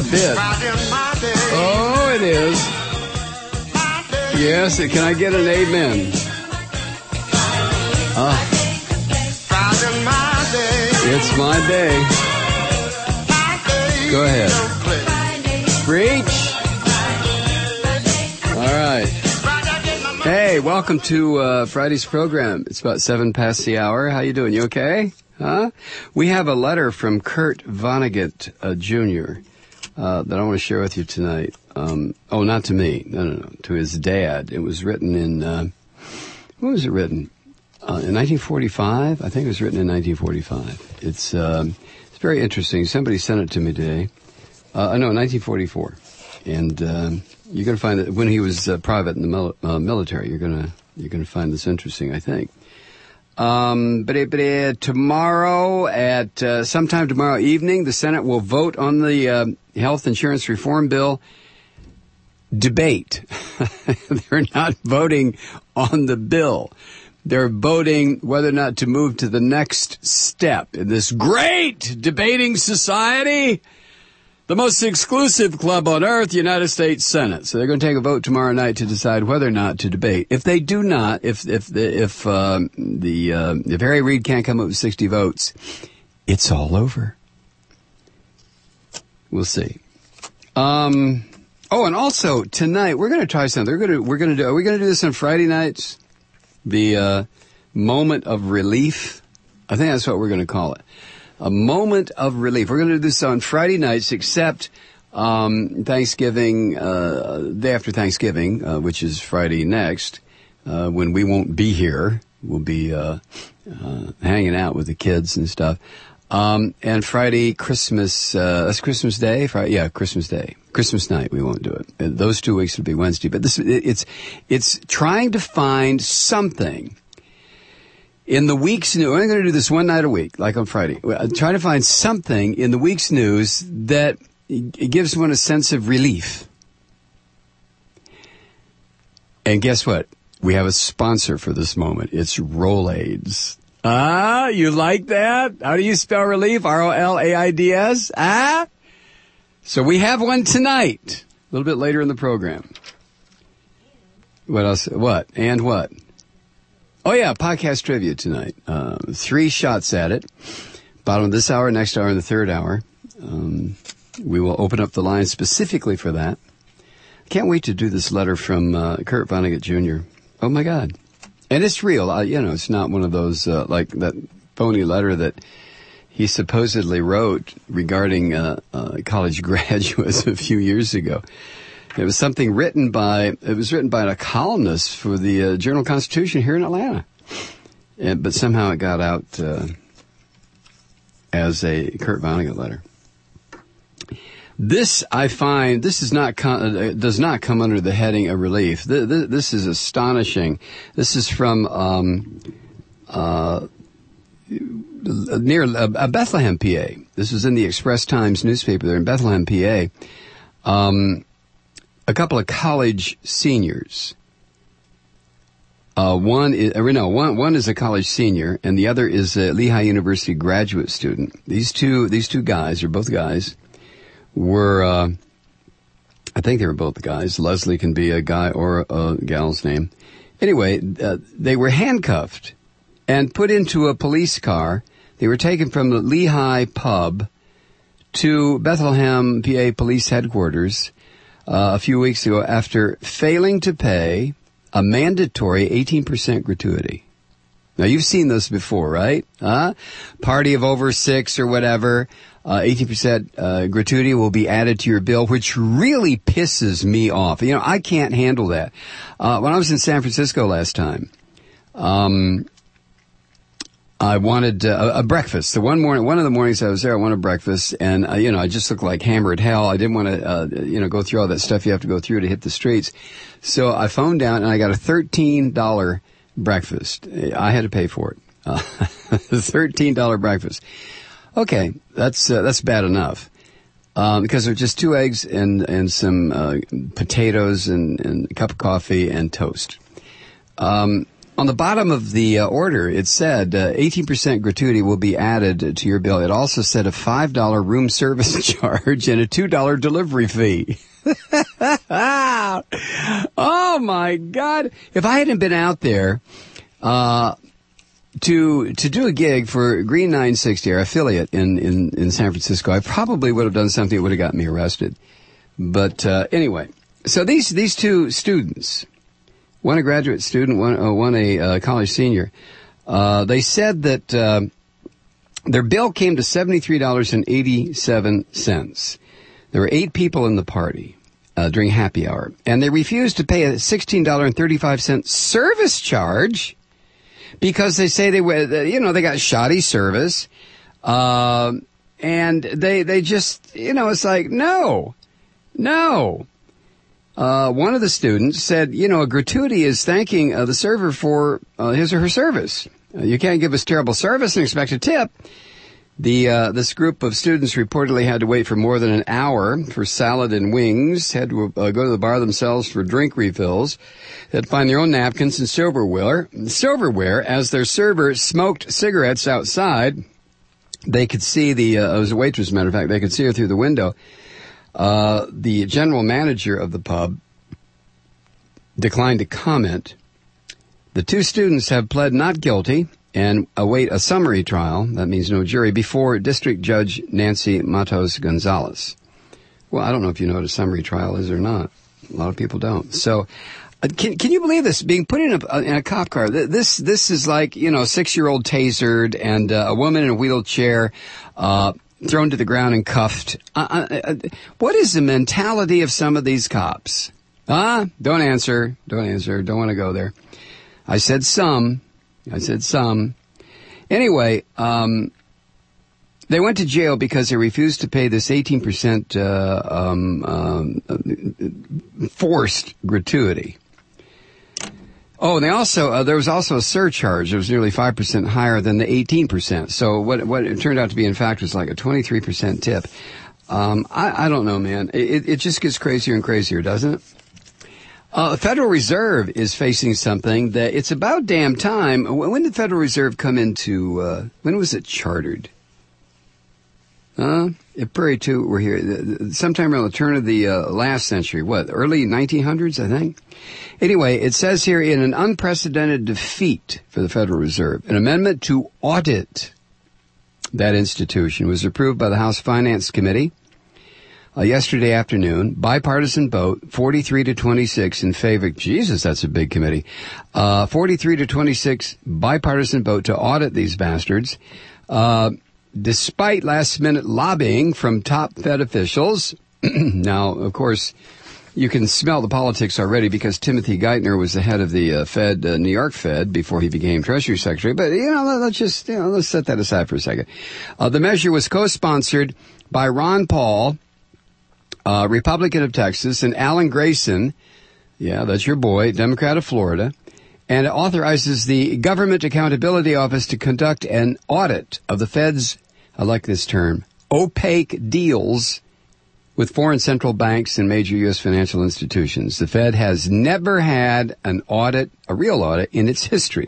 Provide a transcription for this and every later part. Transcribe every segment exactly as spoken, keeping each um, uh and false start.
bit. Oh, it is. Yes, can I get an amen? Ah. It's my day. Go ahead. Preach. All right. Hey, welcome to uh, Friday's program. It's about seven past the hour. How you doing? You okay? Huh? We have a letter from Kurt Vonnegut, uh, Junior, uh, that I want to share with you tonight. Um, oh, not to me. No, no, no. To his dad. It was written in, uh, when was it written? Uh, in nineteen forty-five? I think it was written in nineteen forty-five. It's, um, it's very interesting. Somebody sent it to me today. Uh, no, nineteen forty-four. And, um, you're going to find that when he was uh, private in the mil- uh, military, you're going to, you're going to find this interesting, I think. Um, but, but uh, tomorrow at, uh, sometime tomorrow evening, the Senate will vote on the, uh, health insurance reform bill. Debate. They're not voting on the bill. They're voting whether or not to move to the next step in this great debating society, the most exclusive club on earth, United States Senate. So they're going to take a vote tomorrow night to decide whether or not to debate. If they do not, if if the, if uh, the uh, if Harry Reid can't come up with sixty votes, it's all over. We'll see. Um. Oh, and also tonight we're going to try something. We're going to we're going to do. Are we going to do this on Friday nights? The uh, moment of relief. I think that's what we're going to call it. A moment of relief. We're going to do this on Friday nights, except um, Thanksgiving, uh, day after Thanksgiving, uh, which is Friday next, uh, when we won't be here. We'll be uh, uh, hanging out with the kids and stuff. Um, and Friday, Christmas, uh, that's Christmas Day? Friday, yeah, Christmas Day. Christmas night, we won't do it. Uh, those two weeks will be Wednesday. But this, it, it's, it's trying to find something in the week's news. We're going to do this one night a week, like on Friday. Try to find something in the week's news that gives one a sense of relief. And guess what? We have a sponsor for this moment. It's Rolaids. Ah, you like that? How do you spell relief? R O L A I D S? Ah? So we have one tonight, a little bit later in the program. What else? What? And what? Oh, yeah, podcast trivia tonight. Uh, three shots at it. Bottom of this hour, next hour, and the third hour. Um, we will open up the line specifically for that. Can't wait to do this letter from uh, Kurt Vonnegut, Junior Oh, my God. And it's real. Uh, you know, it's not one of those, uh, like that phony letter that he supposedly wrote regarding uh, uh, college graduates a few years ago. It was something written by, it was written by a columnist for the uh, Journal-Constitution here in Atlanta. And, but somehow it got out uh, as a Kurt Vonnegut letter. This, I find, this is not con- uh, does not come under the heading of relief. Th- th- this is astonishing. This is from um, uh, near uh, Bethlehem, P A. This was in the Express Times newspaper there in Bethlehem, P A. Um, a couple of college seniors. Uh, one is, or no, one, one is a college senior and the other is a Lehigh University graduate student. These two, these two guys, are both guys, were, uh, I think they were both guys. Leslie can be a guy or a, a gal's name. Anyway, uh, they were handcuffed and put into a police car. They were taken from the Lehigh pub to Bethlehem, P A police headquarters uh, a few weeks ago after failing to pay a mandatory eighteen percent gratuity. Now, you've seen this before, right? Huh? Party of over six or whatever, uh, eighteen percent uh, gratuity will be added to your bill, which really pisses me off. You know, I can't handle that. Uh, when I was in San Francisco last time, um, I wanted uh, a breakfast. So one morning, one of the mornings I was there, I wanted breakfast, and uh, you know, I just looked like hammered hell. I didn't want to, uh, you know, go through all that stuff you have to go through to hit the streets. So I phoned down, and I got a thirteen dollars breakfast. I had to pay for it. Uh, thirteen dollars breakfast. Okay, that's uh, that's bad enough. Um, because there's just two eggs and and some uh, potatoes and, and a cup of coffee and toast. Um, on the bottom of the uh, order, it said uh, eighteen percent gratuity will be added to your bill. It also said a five dollar room service charge and a two dollar delivery fee. Oh, my God. If I hadn't been out there uh to to do a gig for Green nine sixty, our affiliate in, in, in San Francisco, I probably would have done something that would have gotten me arrested. But uh anyway, so these these two students, one a graduate student, one, uh, one a uh, college senior, uh they said that uh, their bill came to seventy-three dollars and eighty-seven cents. There were eight people in the party uh, during happy hour, and they refused to pay a sixteen dollars and thirty-five cents service charge because they say they were, you know, they got shoddy service, uh, and they they just, you know, it's like, no, no. Uh, one of the students said, you know, a gratuity is thanking uh, the server for uh, his or her service. Uh, you can't give us terrible service and expect a tip. The uh, this group of students reportedly had to wait for more than an hour for salad and wings, had to uh, go to the bar themselves for drink refills, had to find their own napkins and silverware, silverware as their server smoked cigarettes outside. They could see the, uh, it was a waitress, as a matter of fact, they could see her through the window. Uh, the general manager of the pub declined to comment. The two students have pled not guilty and await a summary trial, that means no jury, before District Judge Nancy Matos Gonzalez. Well, I don't know if you know what a summary trial is or not. A lot of people don't. So, uh, can can you believe this? Being put in a, in a cop car, this this is like, you know, a six-year-old tasered and uh, a woman in a wheelchair uh, thrown to the ground and cuffed. Uh, uh, what is the mentality of some of these cops? Ah, don't answer. Don't answer. Don't want to go there. I said some. I said some. Anyway, um, they went to jail because they refused to pay this eighteen percent uh, um, um, forced gratuity. Oh, and they also uh, there was also a surcharge. It was nearly five percent higher than the eighteen percent. So what what it turned out to be, in fact, was like a twenty-three percent tip. Um, I, I don't know, man. It, it just gets crazier and crazier, doesn't it? Uh, the Federal Reserve is facing something that it's about damn time. When did the Federal Reserve come into, uh, when was it chartered? Uh, if Prairie two were here, sometime around the turn of the uh, last century, what, early nineteen hundreds, I think? Anyway, it says here, in an unprecedented defeat for the Federal Reserve, an amendment to audit that institution was approved by the House Finance Committee Uh, yesterday afternoon, bipartisan vote, forty-three to twenty-six in favor. Jesus, that's a big committee. Uh, forty-three to twenty-six bipartisan vote to audit these bastards. Uh, despite last-minute lobbying from top Fed officials. Now, of course, you can smell the politics already because Timothy Geithner was the head of the uh, Fed, uh, New York Fed, before he became Treasury Secretary. But, you know, let's just, you know, let's set that aside for a second. Uh, the measure was co-sponsored by Ron Paul, Uh, Republican of Texas, and Alan Grayson, yeah, that's your boy, Democrat of Florida, and it authorizes the Government Accountability Office to conduct an audit of the Fed's, I like this term, opaque deals with foreign central banks and major U S financial institutions. The Fed has never had an audit, a real audit, in its history.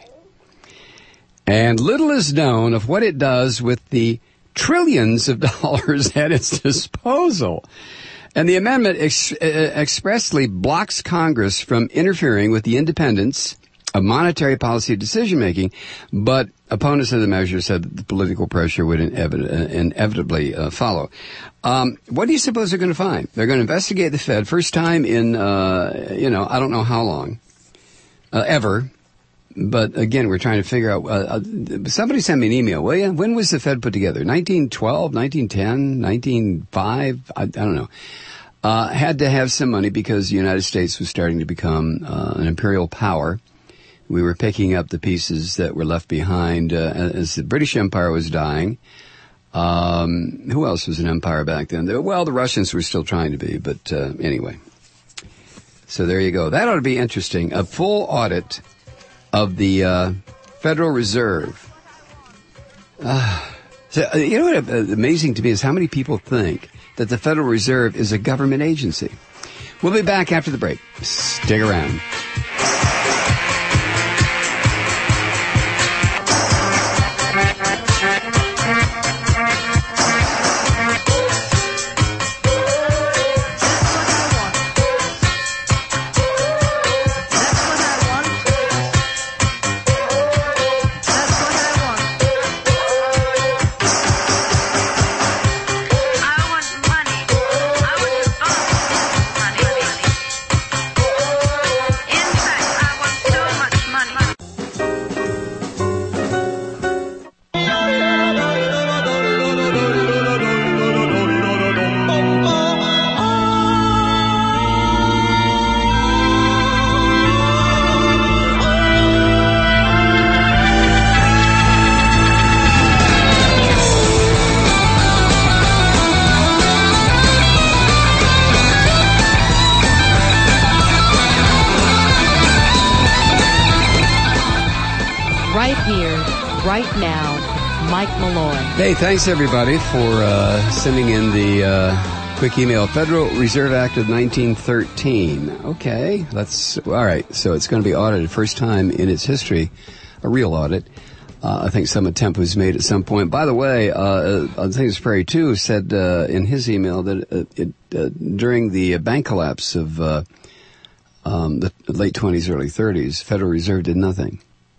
And little is known of what it does with the trillions of dollars at its disposal. And the amendment ex- expressly blocks Congress from interfering with the independence of monetary policy decision-making, but opponents of the measure said that the political pressure would inevit- inevitably uh, follow. Um, what do you suppose they're going to find? They're going to investigate the Fed, first time in, uh, you know, I don't know how long, uh, ever. But again, we're trying to figure out, uh, uh, somebody sent me an email, will you? When was the Fed put together? nineteen twelve, nineteen ten, nineteen oh five? I, I don't know. Uh, had to have some money because the United States was starting to become uh, an imperial power. We were picking up the pieces that were left behind uh, as the British Empire was dying. Um, who else was an empire back then? Well, the Russians were still trying to be, but uh, anyway. So there you go. That ought to be interesting. A full audit of the uh, Federal Reserve. Uh, so, uh, you know what uh, amazing to me is how many people think that the Federal Reserve is a government agency. We'll be back after the break. Stick around. Right here, right now, Mike Malloy. Hey, thanks everybody for uh, sending in the uh, quick email. Federal Reserve Act of nineteen thirteen. Okay, that's all right. So it's going to be audited, first time in its history, a real audit. Uh, I think some attempt was made at some point. By the way, uh, I think it's Prairie too said uh, in his email that uh, it, uh, during the bank collapse of uh, um, the late twenties, early thirties, Federal Reserve did nothing.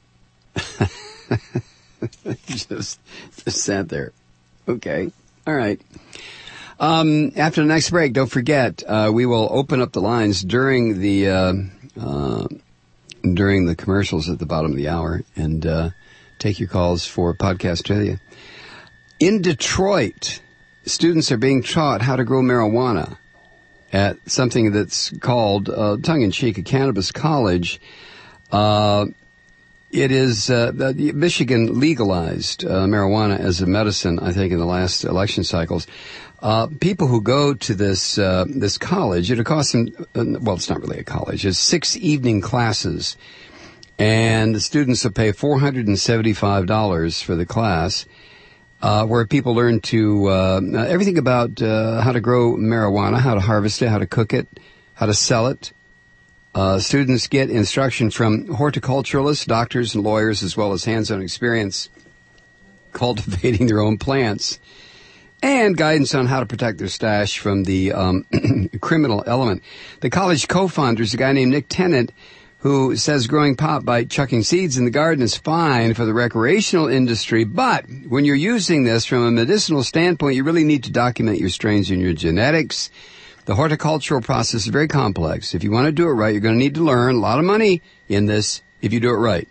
just, just sat there. Okay. All right. Um, after the next break, don't forget, uh, we will open up the lines during the, uh, uh, during the commercials at the bottom of the hour and, uh, take your calls for Podcast Trivia. In Detroit, students are being taught how to grow marijuana at something that's called, uh, tongue-in-cheek, a cannabis college. Uh, It is, uh, Michigan legalized uh, marijuana as a medicine, I think, in the last election cycles. Uh, people who go to this, uh, this college, it'll cost them, uh, well, it's not really a college, it's six evening classes. And the students will pay four hundred seventy-five dollars for the class, uh, where people learn to, uh, everything about, uh, how to grow marijuana, how to harvest it, how to cook it, how to sell it. Uh, students get instruction from horticulturalists, doctors, and lawyers, as well as hands-on experience cultivating their own plants, and guidance on how to protect their stash from the um, criminal element. The college co-founder is a guy named Nick Tennant, who says growing pot by chucking seeds in the garden is fine for the recreational industry, but when you're using this from a medicinal standpoint, you really need to document your strains and your genetics. The horticultural process is very complex. If you want to do it right, you're going to need to learn a lot of money in this if you do it right.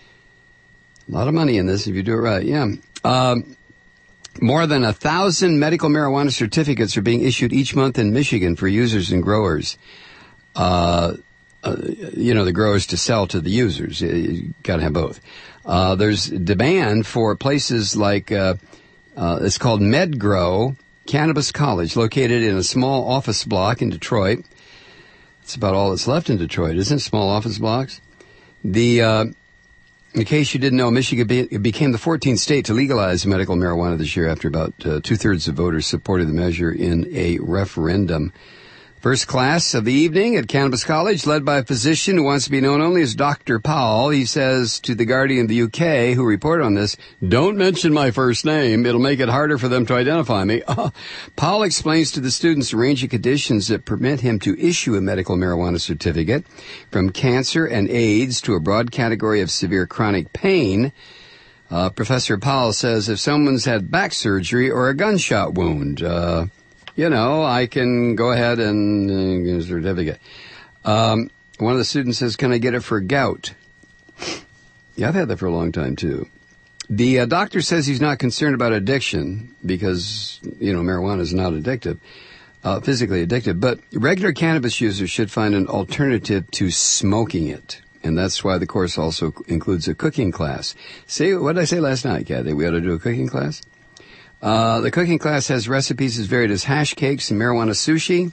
A lot of money in this if you do it right, yeah. Um, more than a thousand medical marijuana certificates are being issued each month in Michigan for users and growers. Uh, uh, you know, the growers to sell to the users. You, you got to have both. Uh, there's demand for places like, uh, uh, it's called MedGrow Cannabis College, located in a small office block in Detroit. That's about all that's left in Detroit, isn't it? Small office blocks. The, uh, in case you didn't know, Michigan be, became the fourteenth state to legalize medical marijuana this year after about uh, two-thirds of voters supported the measure in a referendum. First class of the evening at Cannabis College, led by a physician who wants to be known only as Doctor Powell. He says to The Guardian of the U K, who reported on this, "Don't mention my first name. It'll make it harder for them to identify me." Uh, Powell explains to the students a range of conditions that permit him to issue a medical marijuana certificate, from cancer and AIDS to a broad category of severe chronic pain. Uh, Professor Powell says if someone's had back surgery or a gunshot wound, uh, you know, I can go ahead and uh, get a certificate. Um, one of the students says, "Can I get it for gout?" Yeah, I've had that for a long time, too. The uh, doctor says he's not concerned about addiction because, you know, marijuana is not addictive, uh, physically addictive. But regular cannabis users should find an alternative to smoking it. And that's why the course also includes a cooking class. See, what did I say last night, Kathy? We ought to do a cooking class? Uh, the cooking class has recipes as varied as hash cakes and marijuana sushi.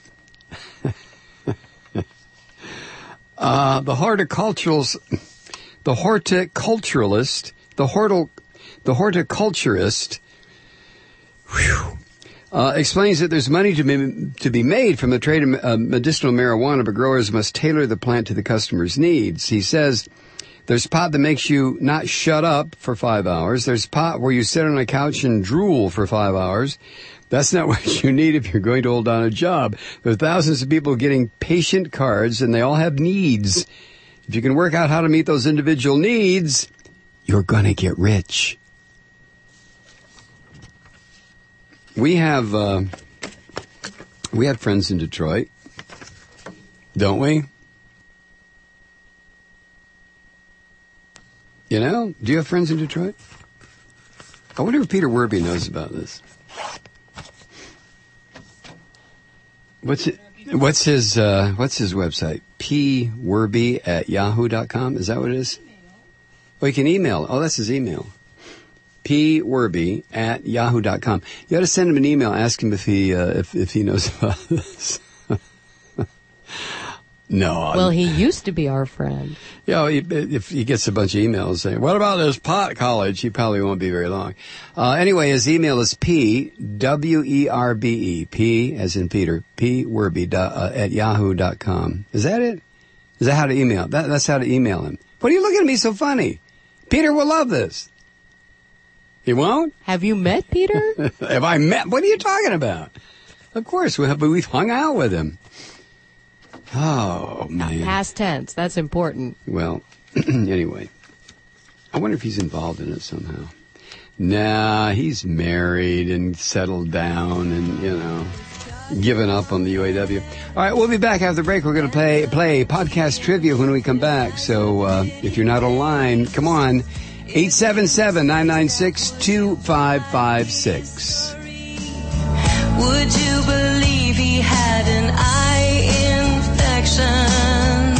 uh, the horticulturals, the horticulturalist, the hortil, the horticulturist, whew, uh, explains that there's money to be, to be made from the trade of uh, medicinal marijuana, but growers must tailor the plant to the customer's needs. He says, there's pot that makes you not shut up for five hours. There's pot where you sit on a couch and drool for five hours. That's not what you need if you're going to hold down a job. There are thousands of people getting patient cards, and they all have needs. If you can work out how to meet those individual needs, you're going to get rich. We have, uh, we have friends in Detroit, don't we? You know, do you have friends in Detroit? I wonder if Peter Werby knows about this. What's it, what's his uh, what's his website? P Werby at yahoo dot com. Is that what it is? Oh, you can email. Oh, that's his email. P Werby at yahoo dot com. You ought to send him an email. Ask him if he uh, if if he knows about this. No. Well, he used to be our friend. You know, if he gets a bunch of emails saying, what about this pot college? He probably won't be very long. Uh, anyway, his email is P, W E R B E, P as in Peter, P Werby uh, at yahoo dot com. Is that it? Is that how to email? That, that's how to email him. What are you looking at me so funny? Peter will love this. He won't? Have you met Peter? Have I met? What are you talking about? Of course, we have, but we've hung out with him. Oh, man. Past tense. That's important. Well, anyway. I wonder if he's involved in it somehow. Nah, he's married and settled down and, you know, given up on the U A W. All right, we'll be back after the break. We're going to play play podcast trivia when we come back. So uh, if you're not online, come on. eight seven seven, nine nine six, two five five six. Would you believe he had an eye infection?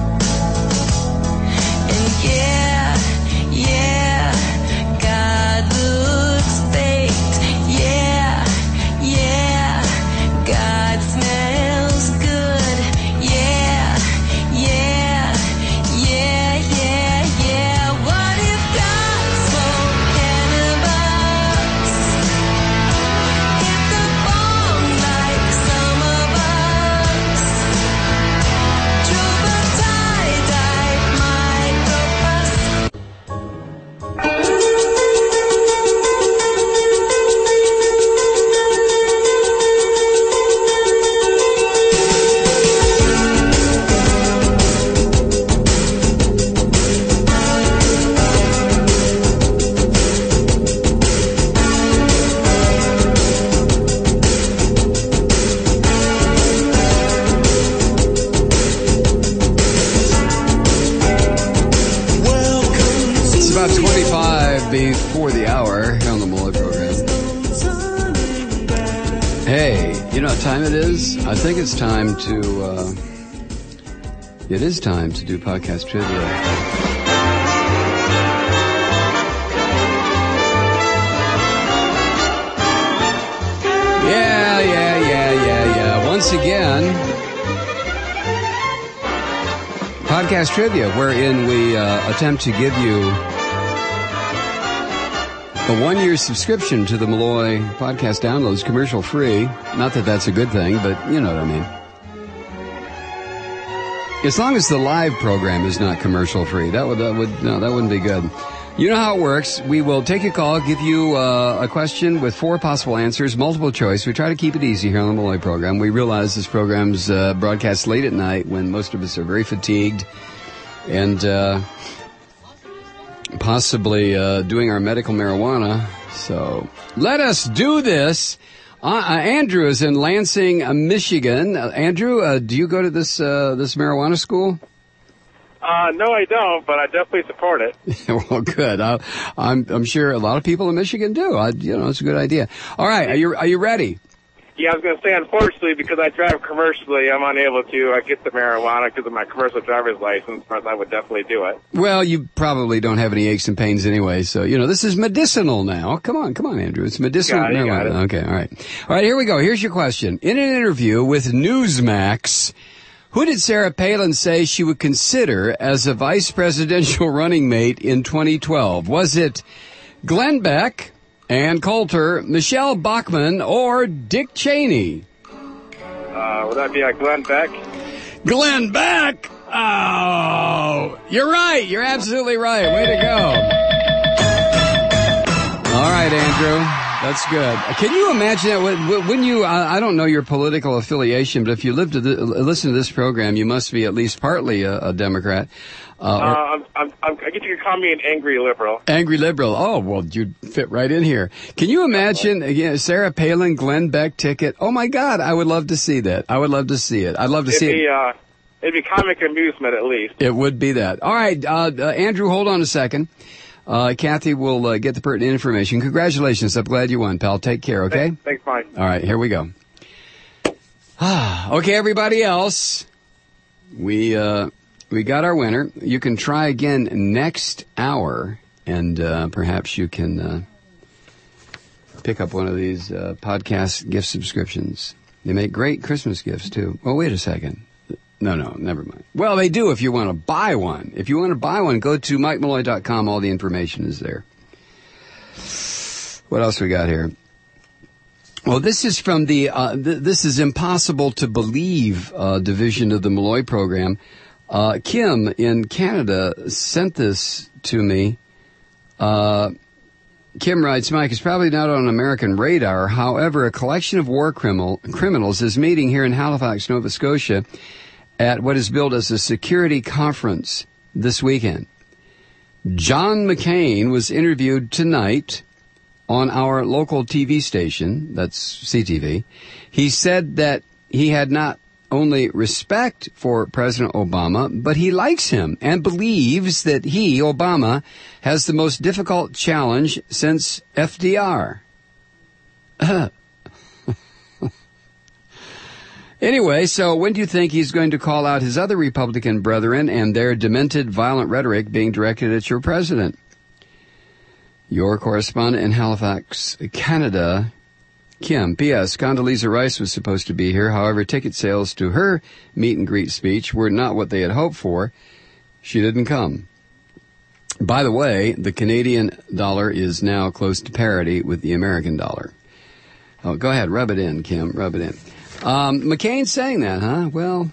And yeah, yeah, God looks baked. Yeah, yeah, God smells good. Yeah, yeah, yeah, yeah, yeah. What if God smoked cannabis? Hit the bomb like some of us. Drove a tie-dye microbus. It's about twenty-five before the hour here on the Mullet Program. Hey, you know what time it is? I think it's time to, uh, it is time to do podcast trivia. Yeah, yeah, yeah, yeah, yeah. Once again, podcast trivia, wherein we uh, attempt to give you a one-year subscription to the Malloy podcast downloads, commercial free. Not that that's a good thing, but you know what I mean. As long as the live program is not commercial free, that would that would no, that wouldn't be good. You know how it works. We will take a call, give you uh, a question with four possible answers, multiple choice. We try to keep it easy here on the Malloy program. We realize this program's uh, broadcast late at night when most of us are very fatigued and uh, possibly uh, doing our medical marijuana. So let us do this. Uh, uh, Andrew is in Lansing, uh, Michigan. Uh, Andrew, uh, do you go to this uh, this marijuana school? Uh, no, I don't, but I definitely support it. Well, good. Uh, I'm I'm sure a lot of people in Michigan do. I, you know, it's a good idea. All right, are you are you ready? Yeah, I was going to say, unfortunately, because I drive commercially, I'm unable to uh, get the marijuana because of my commercial driver's license, but I would definitely do it. Well, you probably don't have any aches and pains anyway, so, you know, this is medicinal now. Come on, come on, Andrew. It's medicinal. Got it, got it. Okay, all right. All right, here we go. Here's your question. In an interview with Newsmax, who did Sarah Palin say she would consider as a vice presidential running mate in twenty twelve? Was it Glenn Beck, Ann Coulter, Michelle Bachmann, or Dick Cheney? Uh, would that be uh, Glenn Beck? Glenn Beck! Oh, you're right. You're absolutely right. Way to go. All right, Andrew. That's good. Can you imagine that when, when you, I, I don't know your political affiliation, but if you live to the, listen to this program, you must be at least partly a, a Democrat. Uh, Uh, I'm, I'm, I'm, I guess you could call me an angry liberal. Angry liberal. Oh, well, you'd fit right in here. Can you imagine, again, Sarah Palin, Glenn Beck ticket? Oh, my God, I would love to see that. I would love to see it. I'd love to It'd see be, it. uh, it'd be comic amusement at least. It would be that. All right, uh, uh, Andrew, hold on a second. Uh, Kathy will uh, get the pertinent information. Congratulations. I'm glad you won, pal. Take care, okay? Thanks, thanks Mike. All right, here we go. Okay, everybody else, we uh, we got our winner. You can try again next hour, and uh, perhaps you can uh, pick up one of these uh, podcast gift subscriptions. They make great Christmas gifts, too. Oh, wait a second. No, no, never mind. Well, they do if you want to buy one. If you want to buy one, go to mike malloy dot com. All the information is there. What else we got here? Well, this is from the, uh, th- this is Impossible to Believe uh, division of the Malloy program. Uh, Kim in Canada sent this to me. Uh, Kim writes, Mike, it's probably not on American radar. However, a collection of war criminal, criminals is meeting here in Halifax, Nova Scotia at what is billed as a security conference this weekend. John McCain was interviewed tonight on our local T V station, that's C T V. He said that he had not only respect for President Obama, but he likes him and believes that he, Obama, has the most difficult challenge since F D R. Anyway, so when do you think he's going to call out his other Republican brethren and their demented, violent rhetoric being directed at your president? Your correspondent in Halifax, Canada, Kim. P S. Condoleezza Rice was supposed to be here. However, ticket sales to her meet and greet speech were not what they had hoped for. She didn't come. By the way, the Canadian dollar is now close to parity with the American dollar. Oh, go ahead. Rub it in, Kim. Rub it in. Um, McCain's saying that, huh? Well,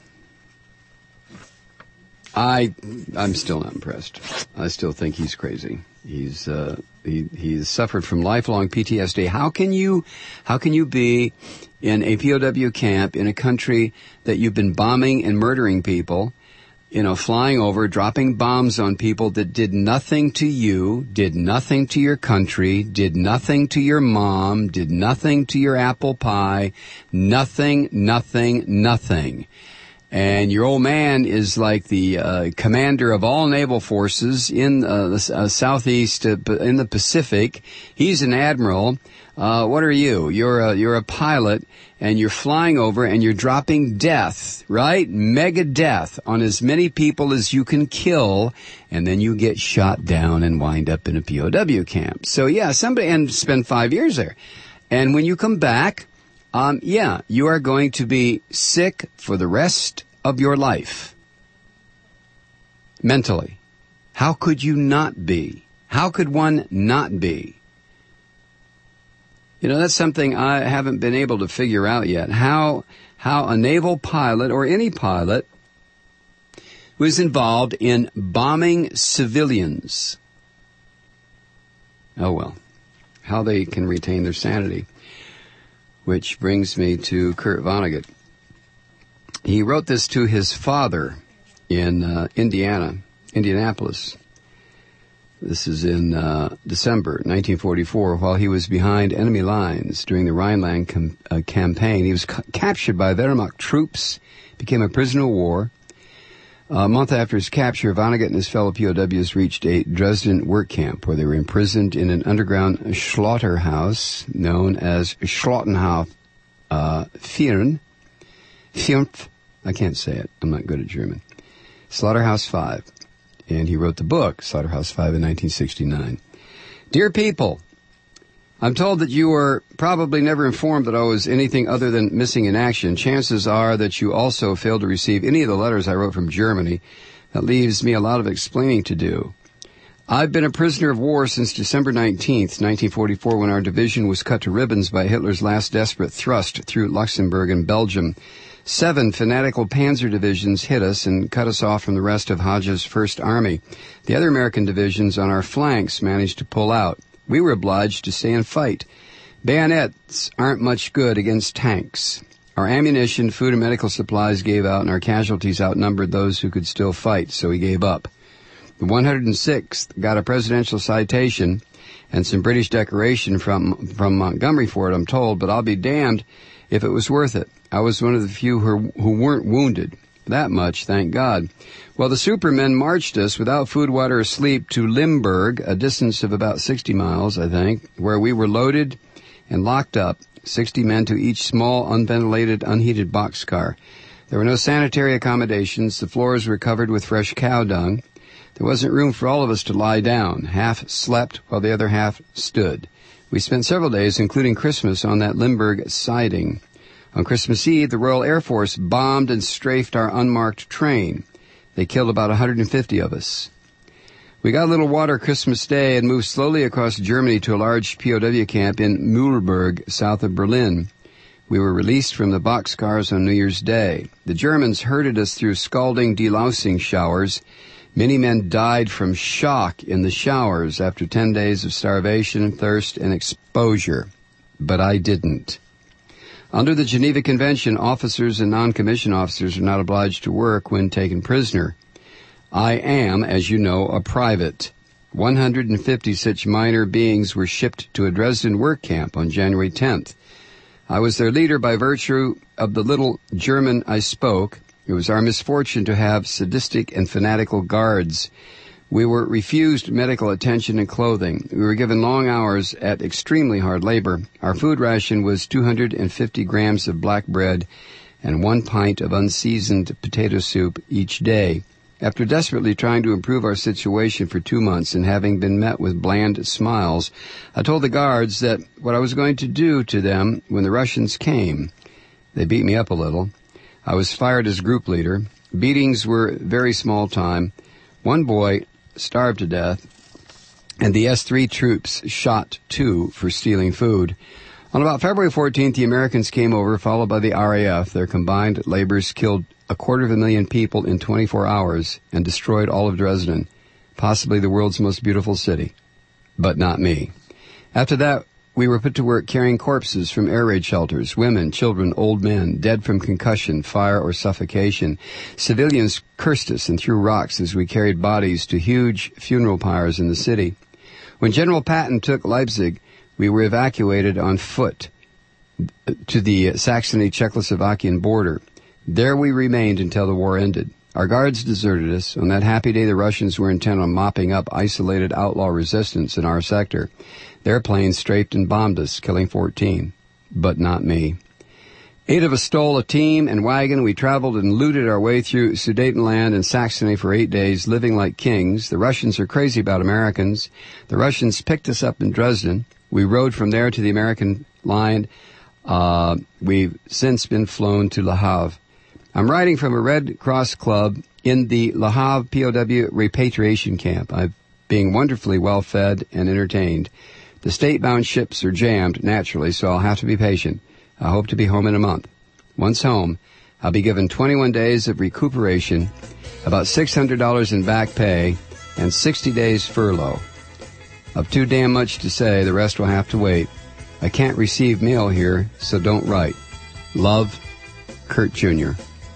I, I'm still not impressed. I still think he's crazy. He's, uh, he, he's suffered from lifelong P T S D. How can you, how can you be in a P O W camp in a country that you've been bombing and murdering people, you know, flying over, dropping bombs on people that did nothing to you, did nothing to your country, did nothing to your mom, did nothing to your apple pie, nothing, nothing, nothing. And your old man is like the uh, commander of all naval forces in uh, the uh, southeast, uh, in the Pacific. He's an admiral. Uh, what are you? You're a, you're a pilot, and you're flying over, and you're dropping death, right? Mega death on as many people as you can kill, and then you get shot down and wind up in a P O W camp. So, yeah, somebody, and spend five years there. And when you come back, Um, yeah, you are going to be sick for the rest of your life. Mentally. How could you not be? How could one not be? You know, that's something I haven't been able to figure out yet. How, how a naval pilot or any pilot who is involved in bombing civilians. Oh well. How they can retain their sanity. Which brings me to Kurt Vonnegut. He wrote this to his father in uh, Indiana, Indianapolis. This is in uh, December nineteen forty-four, while he was behind enemy lines during the Rhineland com- uh, campaign. He was ca- captured by Wehrmacht troops, became a prisoner of war. A month after his capture, Vonnegut and his fellow P O Ws reached a Dresden work camp where they were imprisoned in an underground slaughterhouse known as Schlottenhaus uh, Vieren. Fünf. I can't say it. I'm not good at German. Slaughterhouse Five. And he wrote the book, Slaughterhouse Five, in nineteen sixty-nine. Dear people, I'm told that you were probably never informed that I was anything other than missing in action. Chances are that you also failed to receive any of the letters I wrote from Germany. That leaves me a lot of explaining to do. I've been a prisoner of war since December nineteenth, nineteen forty-four, when our division was cut to ribbons by Hitler's last desperate thrust through Luxembourg and Belgium. Seven fanatical panzer divisions hit us and cut us off from the rest of Hodge's First Army. The other American divisions on our flanks managed to pull out. We were obliged to stay and fight. Bayonets aren't much good against tanks. Our ammunition, food, and medical supplies gave out, and our casualties outnumbered those who could still fight, so we gave up. The one hundred sixth got a presidential citation and some British decoration from, from Montgomery for it, I'm told, but I'll be damned if it was worth it. I was one of the few who, who weren't wounded. That much, thank God. Well, the supermen marched us without food, water, or sleep to Limburg, a distance of about sixty miles, I think, where we were loaded and locked up, sixty men to each small, unventilated, unheated boxcar. There were no sanitary accommodations. The floors were covered with fresh cow dung. There wasn't room for all of us to lie down. Half slept while the other half stood. We spent several days, including Christmas, on that Limburg siding. On Christmas Eve, the Royal Air Force bombed and strafed our unmarked train. They killed about one hundred fifty of us. We got a little water Christmas Day and moved slowly across Germany to a large P O W camp in Mühlberg, south of Berlin. We were released from the boxcars on New Year's Day. The Germans herded us through scalding, delousing showers. Many men died from shock in the showers after ten days of starvation, thirst, and exposure. But I didn't. Under the Geneva Convention, officers and non-commissioned officers are not obliged to work when taken prisoner. I am, as you know, a private. one hundred fifty such minor beings were shipped to a Dresden work camp on January tenth. I was their leader by virtue of the little German I spoke. It was our misfortune to have sadistic and fanatical guards. We were refused medical attention and clothing. We were given long hours at extremely hard labor. Our food ration was two hundred fifty grams of black bread and one pint of unseasoned potato soup each day. After desperately trying to improve our situation for two months and having been met with bland smiles, I told the guards that what I was going to do to them when the Russians came. They beat me up a little. I was fired as group leader. Beatings were very small time. One boy starved to death, and the S three troops shot two for stealing food. On about February fourteenth, the Americans came over, followed by the R A F. Their combined labors killed a quarter of a million people in twenty-four hours and destroyed all of Dresden, possibly the world's most beautiful city. But not me. After that, we were put to work carrying corpses from air raid shelters, women, children, old men, dead from concussion, fire, or suffocation. Civilians cursed us and threw rocks as we carried bodies to huge funeral pyres in the city. When General Patton took Leipzig, we were evacuated on foot to the Saxony-Czechoslovakian border. There we remained until the war ended. Our guards deserted us. On that happy day, the Russians were intent on mopping up isolated outlaw resistance in our sector. Their planes strafed and bombed us, killing fourteen. But not me. Eight of us stole a team and wagon. We traveled and looted our way through Sudetenland and Saxony for eight days, living like kings. The Russians are crazy about Americans. The Russians picked us up in Dresden. We rode from there to the American line. Uh, we've since been flown to Le Havre. I'm writing from a Red Cross club in the Le Havre P O W repatriation camp. I'm being wonderfully well fed and entertained. The state-bound ships are jammed, naturally, so I'll have to be patient. I hope to be home in a month. Once home, I'll be given twenty-one days of recuperation, about six hundred dollars in back pay, and sixty days furlough. I've too damn much to say. The rest will have to wait. I can't receive mail here, so don't write. Love, Kurt Junior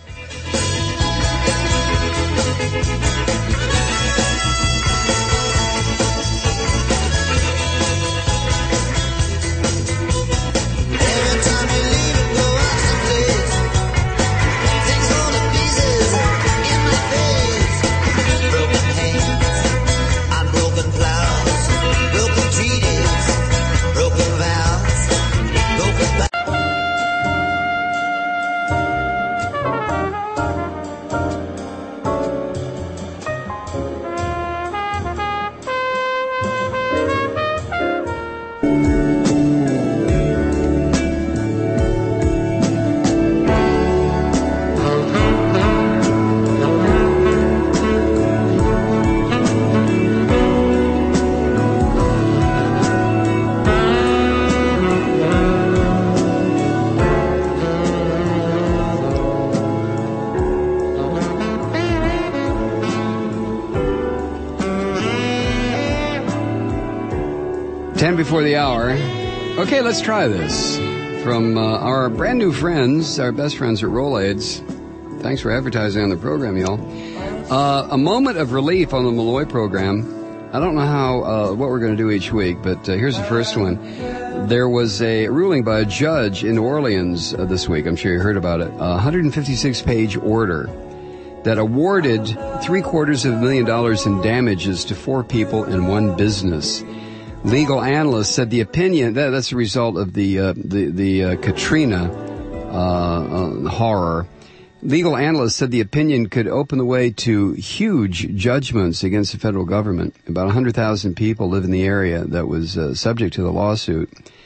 Ten before the hour. Okay, let's try this. From uh, our brand new friends, our best friends at Rolaids. Thanks for advertising on the program, y'all. Uh, a moment of relief on the Malloy program. I don't know how uh, what we're going to do each week, but uh, here's the first one. There was a ruling by a judge in New Orleans uh, this week. I'm sure you heard about it. A one hundred fifty-six page order that awarded three quarters of a million dollars in damages to four people in one business. Legal analysts said the opinion that that's a result of the uh, the the uh, Katrina uh, uh, horror. Legal analysts said the opinion could open the way to huge judgments against the federal government. About one hundred thousand people live in the area that was uh, subject to the lawsuit.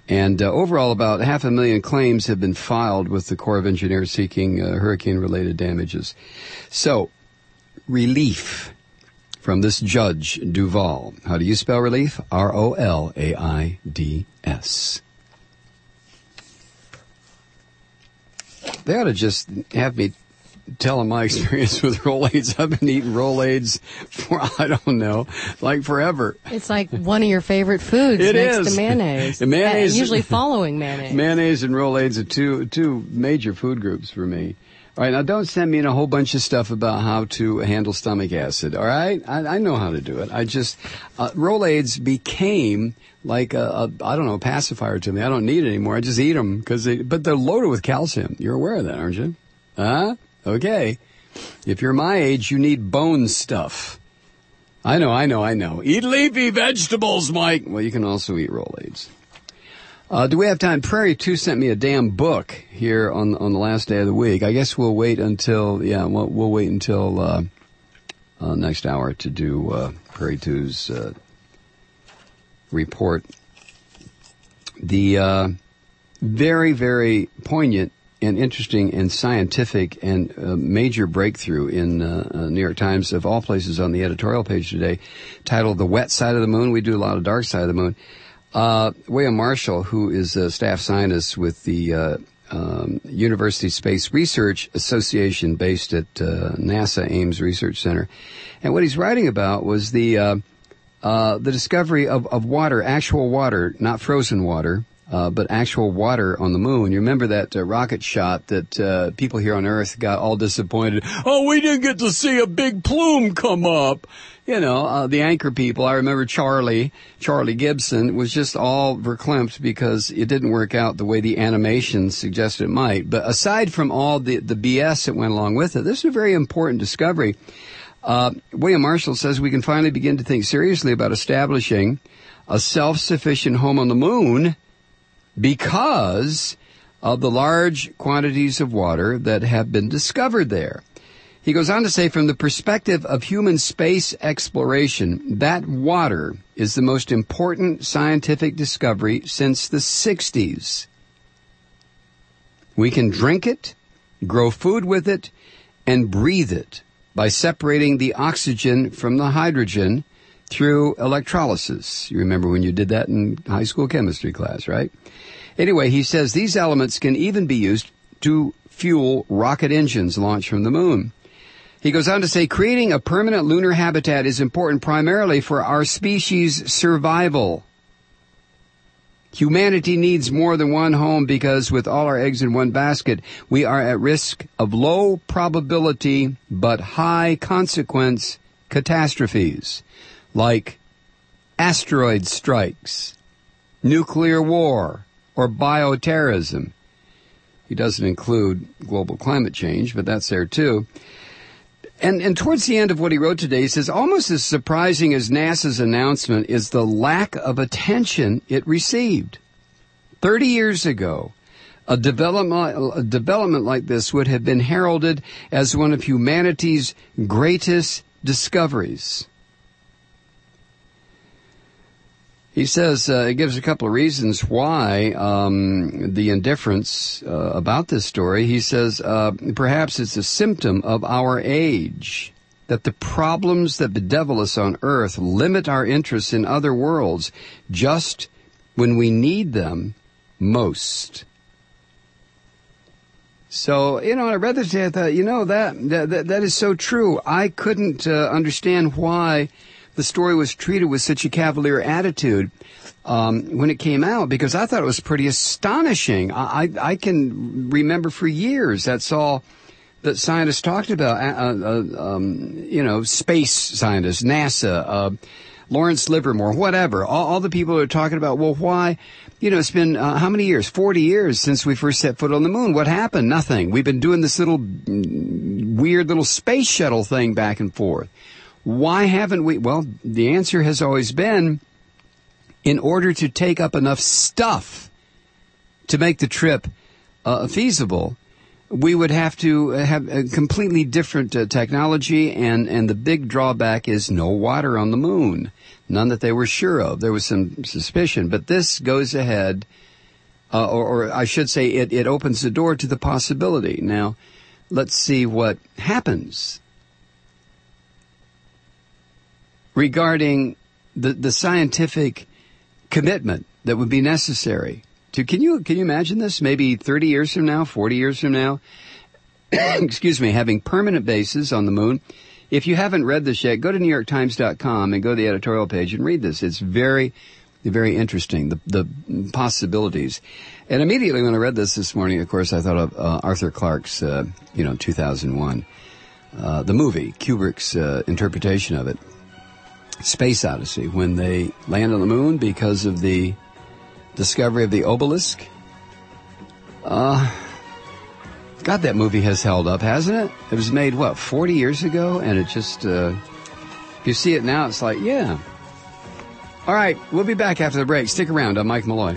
And uh, overall, about half a million claims have been filed with the Corps of Engineers seeking uh, hurricane-related damages. So, relief from this Judge Duval. How do you spell relief? R O L A I D S. They ought to just have me tell them my experience with Rolaids. I've been eating Rolaids for, I don't know, like forever. It's like one of your favorite foods It next is. to mayonnaise. The mayonnaise- Uh, usually following mayonnaise. Mayonnaise and Rolaids are two two major food groups for me. All right, now don't send me in a whole bunch of stuff about how to handle stomach acid, all right? I, I know how to do it. I just, uh, Rolaids became like a, a, I don't know, pacifier to me. I don't need it anymore. I just eat them because they, but they're loaded with calcium. You're aware of that, aren't you? Huh? Okay. If you're my age, you need bone stuff. I know, I know, I know. Eat leafy vegetables, Mike. Well, you can also eat Rolaids. Uh, do we have time? Prairie two sent me a damn book here on on the last day of the week. I guess we'll wait until, yeah, we'll, we'll wait until uh, uh, next hour to do uh, Prairie two's uh, report. The uh, very, very poignant and interesting and scientific and uh, major breakthrough in uh, uh, New York Times, of all places, on the editorial page today, titled The Wet Side of the Moon. We do a lot of Dark Side of the Moon. Uh, William Marshall, who is a staff scientist with the uh, um, University Space Research Association based at uh, NASA Ames Research Center. And what he's writing about was the uh, uh, the discovery of, of water, actual water, not frozen water, uh, but actual water on the moon. You remember that uh, rocket shot that uh, people here on Earth got all disappointed. Oh, we didn't get to see a big plume come up. You know, uh, the anchor people, I remember Charlie, Charlie Gibson, was just all verklempt because it didn't work out the way the animation suggested it might. But aside from all the, the B S that went along with it, this is a very important discovery. Uh, William Marshall says we can finally begin to think seriously about establishing a self-sufficient home on the moon because of the large quantities of water that have been discovered there. He goes on to say, from the perspective of human space exploration, that water is the most important scientific discovery since the sixties. We can drink it, grow food with it, and breathe it by separating the oxygen from the hydrogen through electrolysis. You remember when you did that in high school chemistry class, right? Anyway, he says these elements can even be used to fuel rocket engines launched from the moon. He goes on to say, creating a permanent lunar habitat is important primarily for our species' survival. Humanity needs more than one home because with all our eggs in one basket, we are at risk of low probability but high consequence catastrophes like asteroid strikes, nuclear war, or bioterrorism. He doesn't include global climate change, but that's there too. And, and towards the end of what he wrote today, he says, almost as surprising as NASA's announcement is the lack of attention it received. Thirty years ago, a development, a development like this would have been heralded as one of humanity's greatest discoveries. He says uh, it gives a couple of reasons why um, the indifference uh, about this story. He says uh, perhaps it's a symptom of our age, that the problems that bedevil us on Earth limit our interests in other worlds just when we need them most. So, you know, I read this, I thought, you know, that that, that is so true. I couldn't uh, understand why the story was treated with such a cavalier attitude um, when it came out, because I thought it was pretty astonishing. I, I, I can remember for years that's all that scientists talked about, uh, uh, um, you know, space scientists, NASA, uh, Lawrence Livermore, whatever, all, all the people are talking about, well, why, you know, it's been uh, how many years? forty years since we first set foot on the moon. What happened? Nothing. We've been doing this little mm, weird little space shuttle thing back and forth. Why haven't we? Well, the answer has always been, in order to take up enough stuff to make the trip uh, feasible, we would have to have a completely different uh, technology, and, and the big drawback is no water on the moon. None that they were sure of. There was some suspicion, but this goes ahead Uh, or, or I should say it, it opens the door to the possibility. Now, let's see what happens regarding the, the scientific commitment that would be necessary to, can you, can you imagine this? Maybe thirty years from now, forty years from now, excuse me, having permanent bases on the moon. If you haven't read this yet, go to New York Times dot com and go to the editorial page and read this. It's very, very interesting, the, the possibilities. And immediately when I read this this morning, of course, I thought of uh, Arthur Clarke's, uh, you know, two thousand one, uh, the movie, Kubrick's uh, interpretation of it, Space Odyssey, when they land on the moon because of the discovery of the obelisk. Uh, God, that movie has held up, hasn't it? It was made, what, forty years ago? And it just, uh, if you see it now, it's like, yeah. All right, we'll be back after the break. Stick around. I'm Mike Malloy.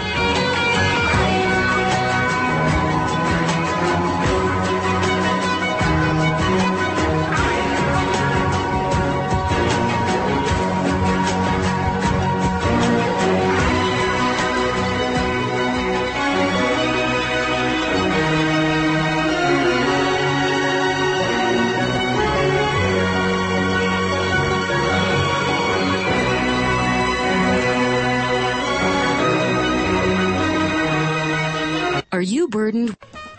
Are you burdened?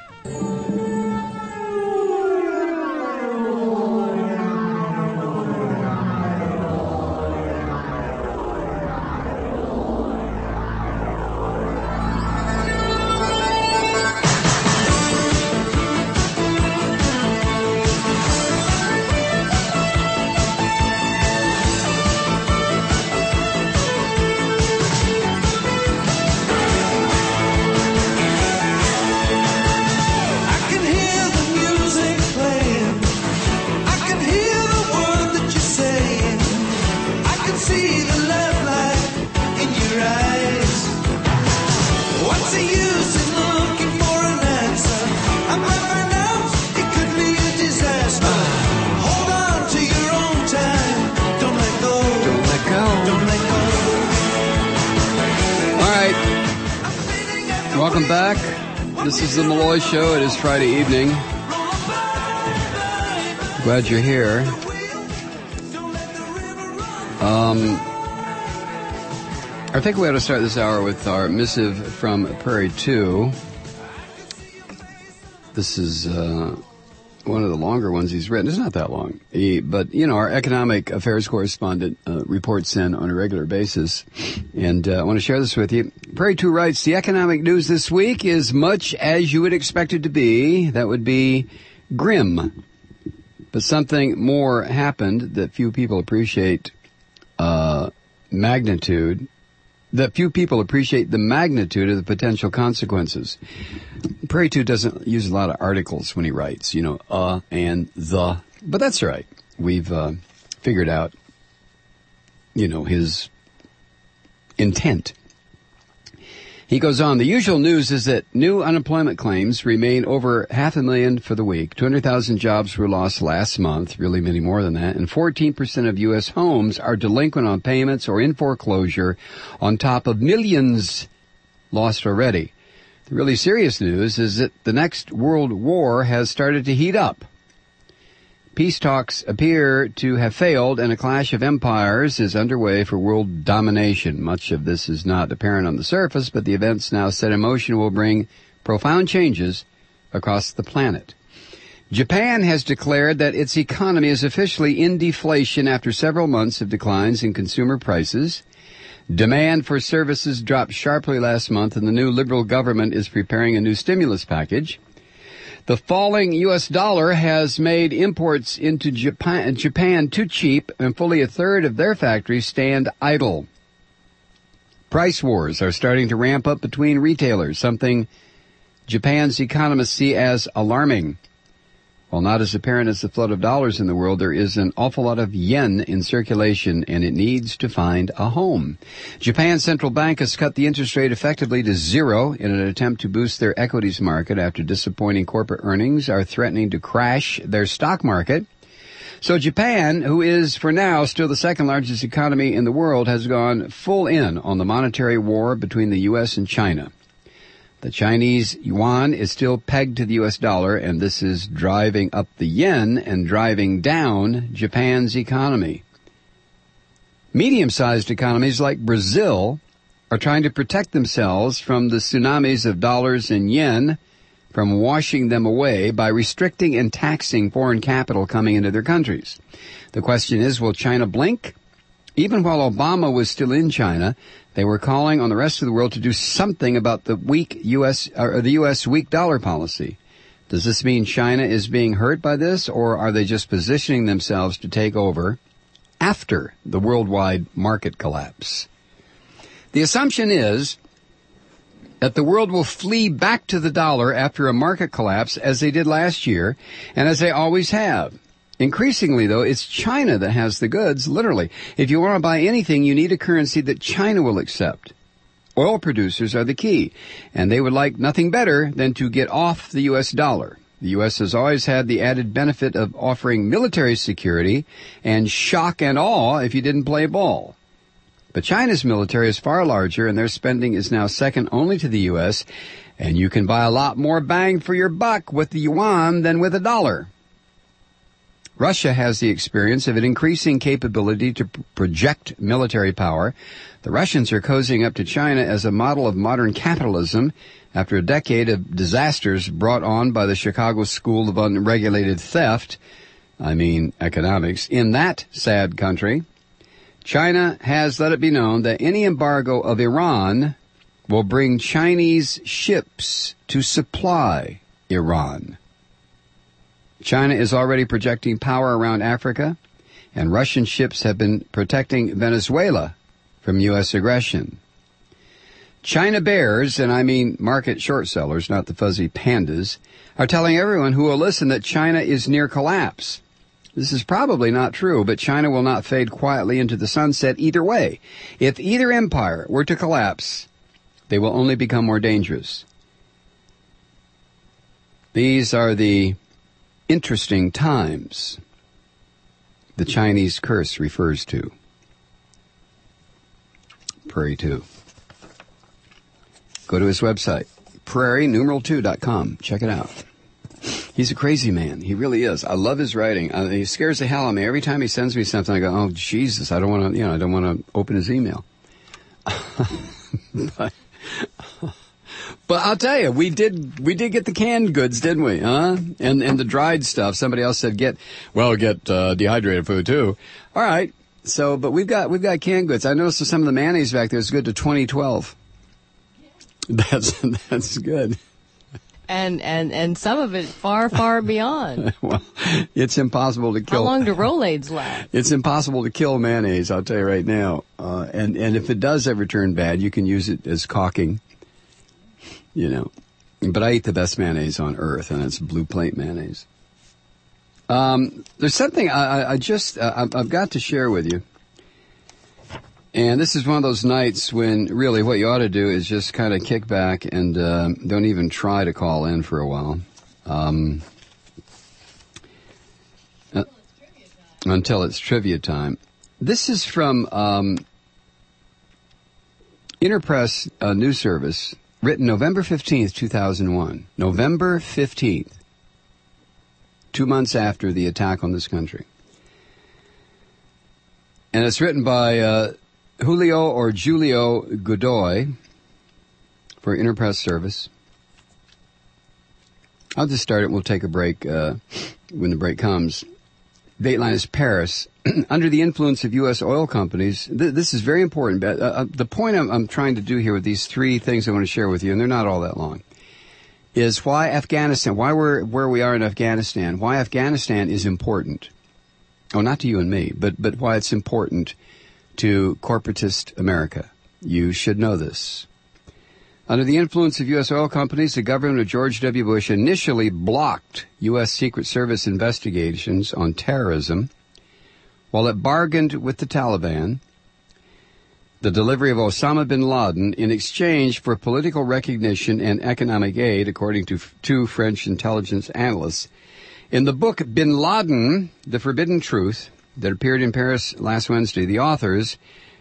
Welcome back. This is the Malloy Show. It is Friday evening. Glad you're here. Um, I think we ought to start this hour with our missive from Prairie two. This is uh, one of the longer ones he's written. It's not that long. He, but, you know, our economic affairs correspondent uh, reports in on a regular basis. And uh, I want to share this with you. Prairie two writes, the economic news this week is much as you would expect it to be. That would be grim. But something more happened that few people appreciate uh, magnitude. That few people appreciate the magnitude of the potential consequences. Prairie two doesn't use a lot of articles when he writes, you know, uh, and the. But that's all right. We've uh, figured out, you know, his intent. He goes on, the usual news is that new unemployment claims remain over half a million for the week. two hundred thousand jobs were lost last month, really many more than that, and fourteen percent of U S homes are delinquent on payments or in foreclosure, on top of millions lost already. The really serious news is that the next world war has started to heat up. Peace talks appear to have failed, and a clash of empires is underway for world domination. Much of this is not apparent on the surface, but the events now set in motion will bring profound changes across the planet. Japan has declared that its economy is officially in deflation after several months of declines in consumer prices. Demand for services dropped sharply last month, and the new liberal government is preparing a new stimulus package. The falling U S dollar has made imports into Japan, Japan too cheap, and fully a third of their factories stand idle. Price wars are starting to ramp up between retailers, something Japan's economists see as alarming. While not as apparent as the flood of dollars in the world, there is an awful lot of yen in circulation, and it needs to find a home. Japan's central bank has cut the interest rate effectively to zero in an attempt to boost their equities market after disappointing corporate earnings are threatening to crash their stock market. So Japan, who is for now still the second largest economy in the world, has gone full in on the monetary war between the U S and China. The Chinese yuan is still pegged to the U S dollar, and this is driving up the yen and driving down Japan's economy. Medium-sized economies like Brazil are trying to protect themselves from the tsunamis of dollars and yen from washing them away by restricting and taxing foreign capital coming into their countries. The question is, will China blink? Even while Obama was still in China, they were calling on the rest of the world to do something about the weak U S or the U S weak dollar policy. Does this mean China is being hurt by this, or are they just positioning themselves to take over after the worldwide market collapse? The assumption is that the world will flee back to the dollar after a market collapse, as they did last year, and as they always have. Increasingly, though, it's China that has the goods, literally. If you want to buy anything, you need a currency that China will accept. Oil producers are the key, and they would like nothing better than to get off the U S dollar. The U S has always had the added benefit of offering military security and shock and awe if you didn't play ball. But China's military is far larger, and their spending is now second only to the U S, and you can buy a lot more bang for your buck with the yuan than with a dollar. Russia has the experience of an increasing capability to p- project military power. The Russians are cozying up to China as a model of modern capitalism after a decade of disasters brought on by the Chicago School of Unregulated Theft, I mean economics, in that sad country. China has let it be known that any embargo of Iran will bring Chinese ships to supply Iran. China is already projecting power around Africa, and Russian ships have been protecting Venezuela from U S aggression. China bears, and I mean market short sellers, not the fuzzy pandas, are telling everyone who will listen that China is near collapse. This is probably not true, but China will not fade quietly into the sunset either way. If either empire were to collapse, they will only become more dangerous. These are the interesting times the Chinese curse refers to. Prairie two. Go to his website, prairie numeral two dot com. Check it out. He's a crazy man. He really is. I love his writing. Uh, he scares the hell out of me. Every time he sends me something, I go, oh, Jesus, I don't want to, you know, I don't want to open his email. but, but I'll tell you, we did, we did get the canned goods, didn't we? Huh? And, and the dried stuff. Somebody else said get, well, get, uh, dehydrated food too. All right. So, but we've got, we've got canned goods. I noticed that some of the mayonnaise back there is good to twenty twelve. That's, that's good. And, and, and some of it far, far beyond. Well, it's impossible to kill. How long do Rolaids last? It's impossible to kill mayonnaise, I'll tell you right now. Uh, and, and if it does ever turn bad, you can use it as caulking, you know. But I eat the best mayonnaise on earth, and it's Blue Plate mayonnaise. Um, there's something I, I just, uh, I've got to share with you. And this is one of those nights when really what you ought to do is just kind of kick back and uh, don't even try to call in for a while. Um, uh, until it's trivia time. This is from um, Interpress uh, News Service, written November fifteenth, two thousand one. November fifteenth, two months after the attack on this country. And it's written by Uh, Julio or Julio Godoy for Interpress Service. I'll just start it and we'll take a break uh, when the break comes. Dateline is Paris. Under the influence of U S oil companies, th- this is very important. But, uh, the point I'm, I'm trying to do here with these three things I want to share with you, and they're not all that long, is why Afghanistan, why we're where we are in Afghanistan, why Afghanistan is important. Oh, not to you and me, but but why it's important to corporatist America. You should know this. Under the influence of U S oil companies, the government of George W. Bush initially blocked U S Secret Service investigations on terrorism, while it bargained with the Taliban the delivery of Osama bin Laden in exchange for political recognition and economic aid, according to f- two French intelligence analysts. In the book Bin Laden, The Forbidden Truth, that appeared in Paris last Wednesday, the authors,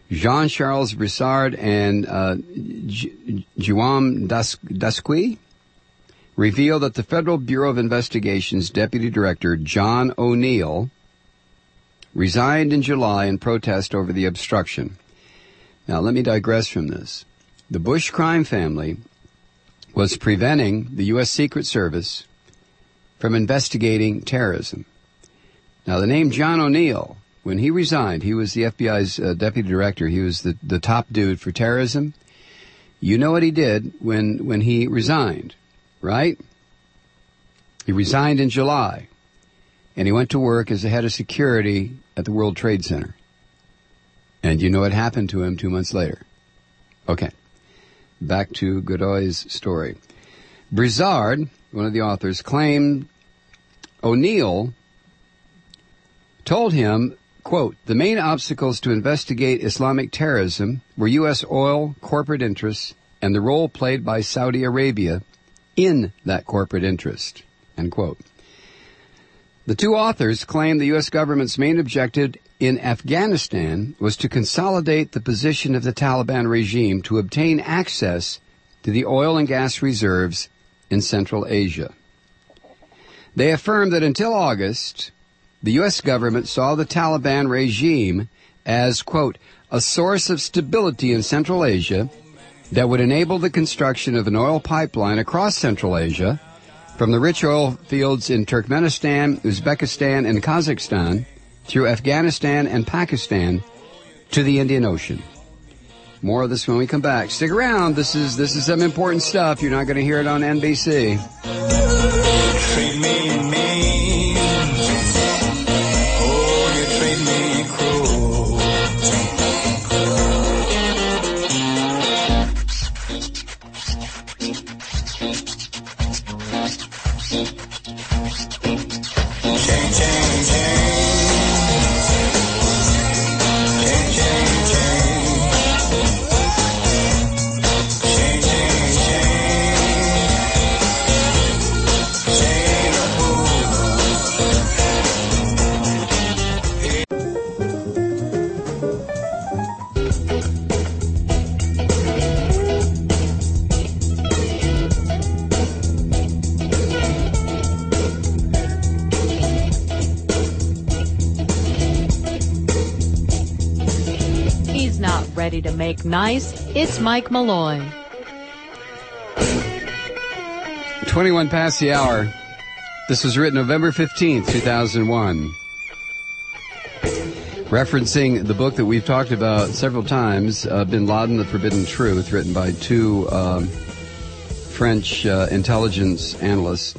Jean-Charles Brissard and uh, Guillaume Dasqui revealed that the Federal Bureau of Investigation's Deputy Director, John O'Neill, resigned in July in protest over the obstruction. Now, let me digress from this. The Bush crime family was preventing the U S. Secret Service from investigating terrorism. Now, the name John O'Neill, when he resigned, he was the F B I's uh, deputy director. He was the, the top dude for terrorism. You know what he did when, when he resigned, right? He resigned in July, and he went to work as the head of security at the World Trade Center. And you know what happened to him two months later. Okay. Back to Godoy's story. Brissard, one of the authors, claimed O'Neill told him, quote, the main obstacles to investigate Islamic terrorism were U S oil corporate interests and the role played by Saudi Arabia in that corporate interest, end quote. The two authors claimed the U S government's main objective in Afghanistan was to consolidate the position of the Taliban regime to obtain access to the oil and gas reserves in Central Asia. They affirmed that until August, the U S government saw the Taliban regime as, quote, a source of stability in Central Asia that would enable the construction of an oil pipeline across Central Asia from the rich oil fields in Turkmenistan, Uzbekistan, and Kazakhstan through Afghanistan and Pakistan to the Indian Ocean. More of this when we come back. Stick around. This is this is some important stuff. You're not going to hear it on N B C. Treat me mean. Oh, you treat me cruel. Change, change, change. Change, change, change. Change, change, change. Change the He's not ready to make nice. It's Mike Malloy. twenty-one past the hour. This was written November fifteenth, two thousand one. Referencing the book that we've talked about several times, uh, Bin Laden, The Forbidden Truth, written by two um, French uh, intelligence analysts.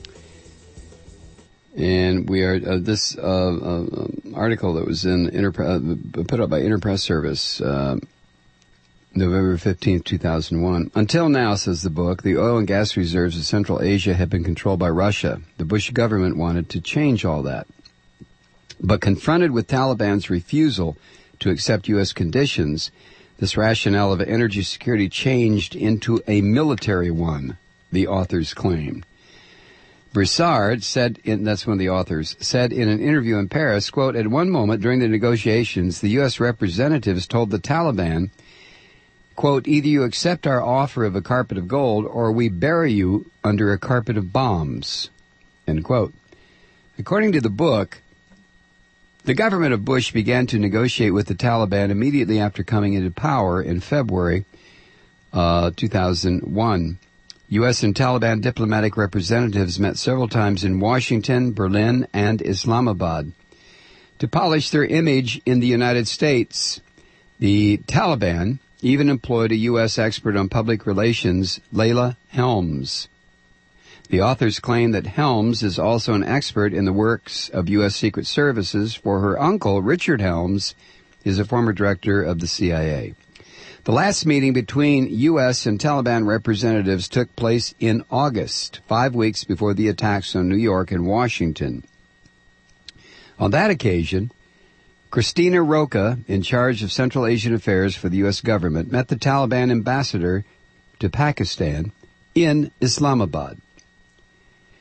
And we are, uh, this uh, uh, article that was in Interpre- uh, put up by Interpress Service, uh, November fifteenth, two thousand one. Until now, says the book, the oil and gas reserves of Central Asia have been controlled by Russia. The Bush government wanted to change all that. But confronted with Taliban's refusal to accept U S conditions, this rationale of energy security changed into a military one, the authors claimed. Brissard said, in, that's one of the authors, said in an interview in Paris, quote, at one moment during the negotiations, the U S representatives told the Taliban, quote, either you accept our offer of a carpet of gold or we bury you under a carpet of bombs, end quote. According to the book, the government of Bush began to negotiate with the Taliban immediately after coming into power in February uh, two thousand one. U S and Taliban diplomatic representatives met several times in Washington, Berlin, and Islamabad. To polish their image in the United States, the Taliban even employed a U S expert on public relations, Layla Helms. The authors claim that Helms is also an expert in the works of U S Secret Services, for her uncle, Richard Helms, is a former director of the C I A. The last meeting between U S and Taliban representatives took place in August, five weeks before the attacks on New York and Washington. On that occasion, Christina Roca, in charge of Central Asian affairs for the U S government, met the Taliban ambassador to Pakistan in Islamabad.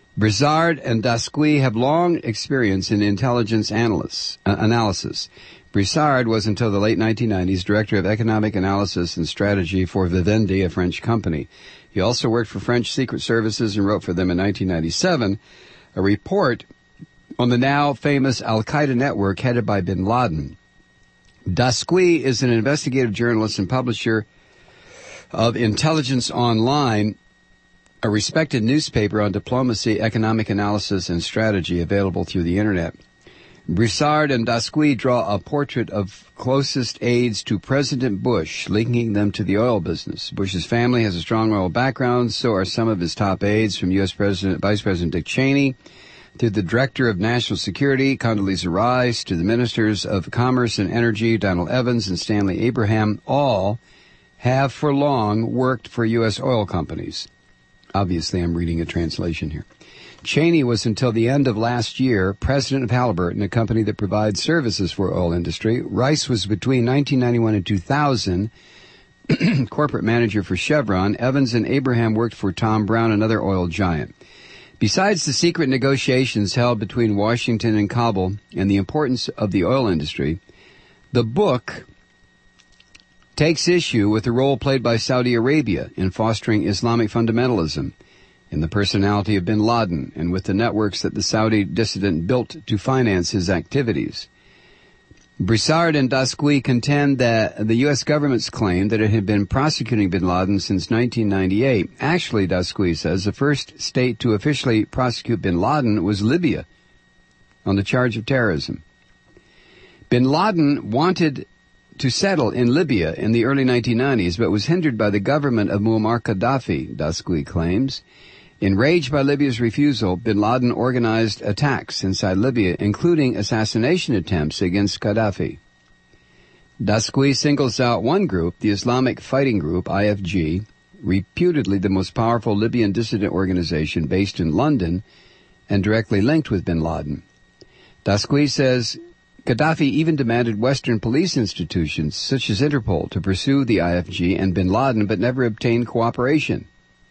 Brissard and Dasqui have long experience in intelligence analysis. Uh, analysis. Brissard was until the late nineteen nineties director of economic analysis and strategy for Vivendi, a French company. He also worked for French secret services and wrote for them in nineteen ninety-seven a report on the now famous Al-Qaeda network headed by bin Laden. Dasqui is an investigative journalist and publisher of Intelligence Online, a respected newspaper on diplomacy, economic analysis, and strategy available through the Internet. Brissard and Dasqui draw a portrait of closest aides to President Bush, linking them to the oil business. Bush's family has a strong oil background, so are some of his top aides, from U S. President, Vice President Dick Cheney to the Director of National Security, Condoleezza Rice, to the Ministers of Commerce and Energy, Donald Evans and Stanley Abraham. All have for long worked for U S oil companies. Obviously, I'm reading a translation here. Cheney was until the end of last year president of Halliburton, a company that provides services for oil industry. Rice was between nineteen ninety-one and two thousand corporate manager for Chevron. Evans and Abraham worked for Tom Brown, another oil giant. Besides the secret negotiations held between Washington and Kabul and the importance of the oil industry, the book takes issue with the role played by Saudi Arabia in fostering Islamic fundamentalism, in the personality of bin Laden, and with the networks that the Saudi dissident built to finance his activities. Brissard and Dasqui contend that the U S government's claim that it had been prosecuting bin Laden since nineteen ninety-eight. Actually, Dasqui says, the first state to officially prosecute bin Laden was Libya on the charge of terrorism. Bin Laden wanted to settle in Libya in the early nineteen nineties, but was hindered by the government of Muammar Gaddafi, Dasqui claims. Enraged by Libya's refusal, bin Laden organized attacks inside Libya, including assassination attempts against Gaddafi. Dasqui singles out one group, the Islamic Fighting Group, I F G, reputedly the most powerful Libyan dissident organization based in London and directly linked with bin Laden. Dasqui says Gaddafi even demanded Western police institutions, such as Interpol, to pursue the I F G and bin Laden, but never obtained cooperation.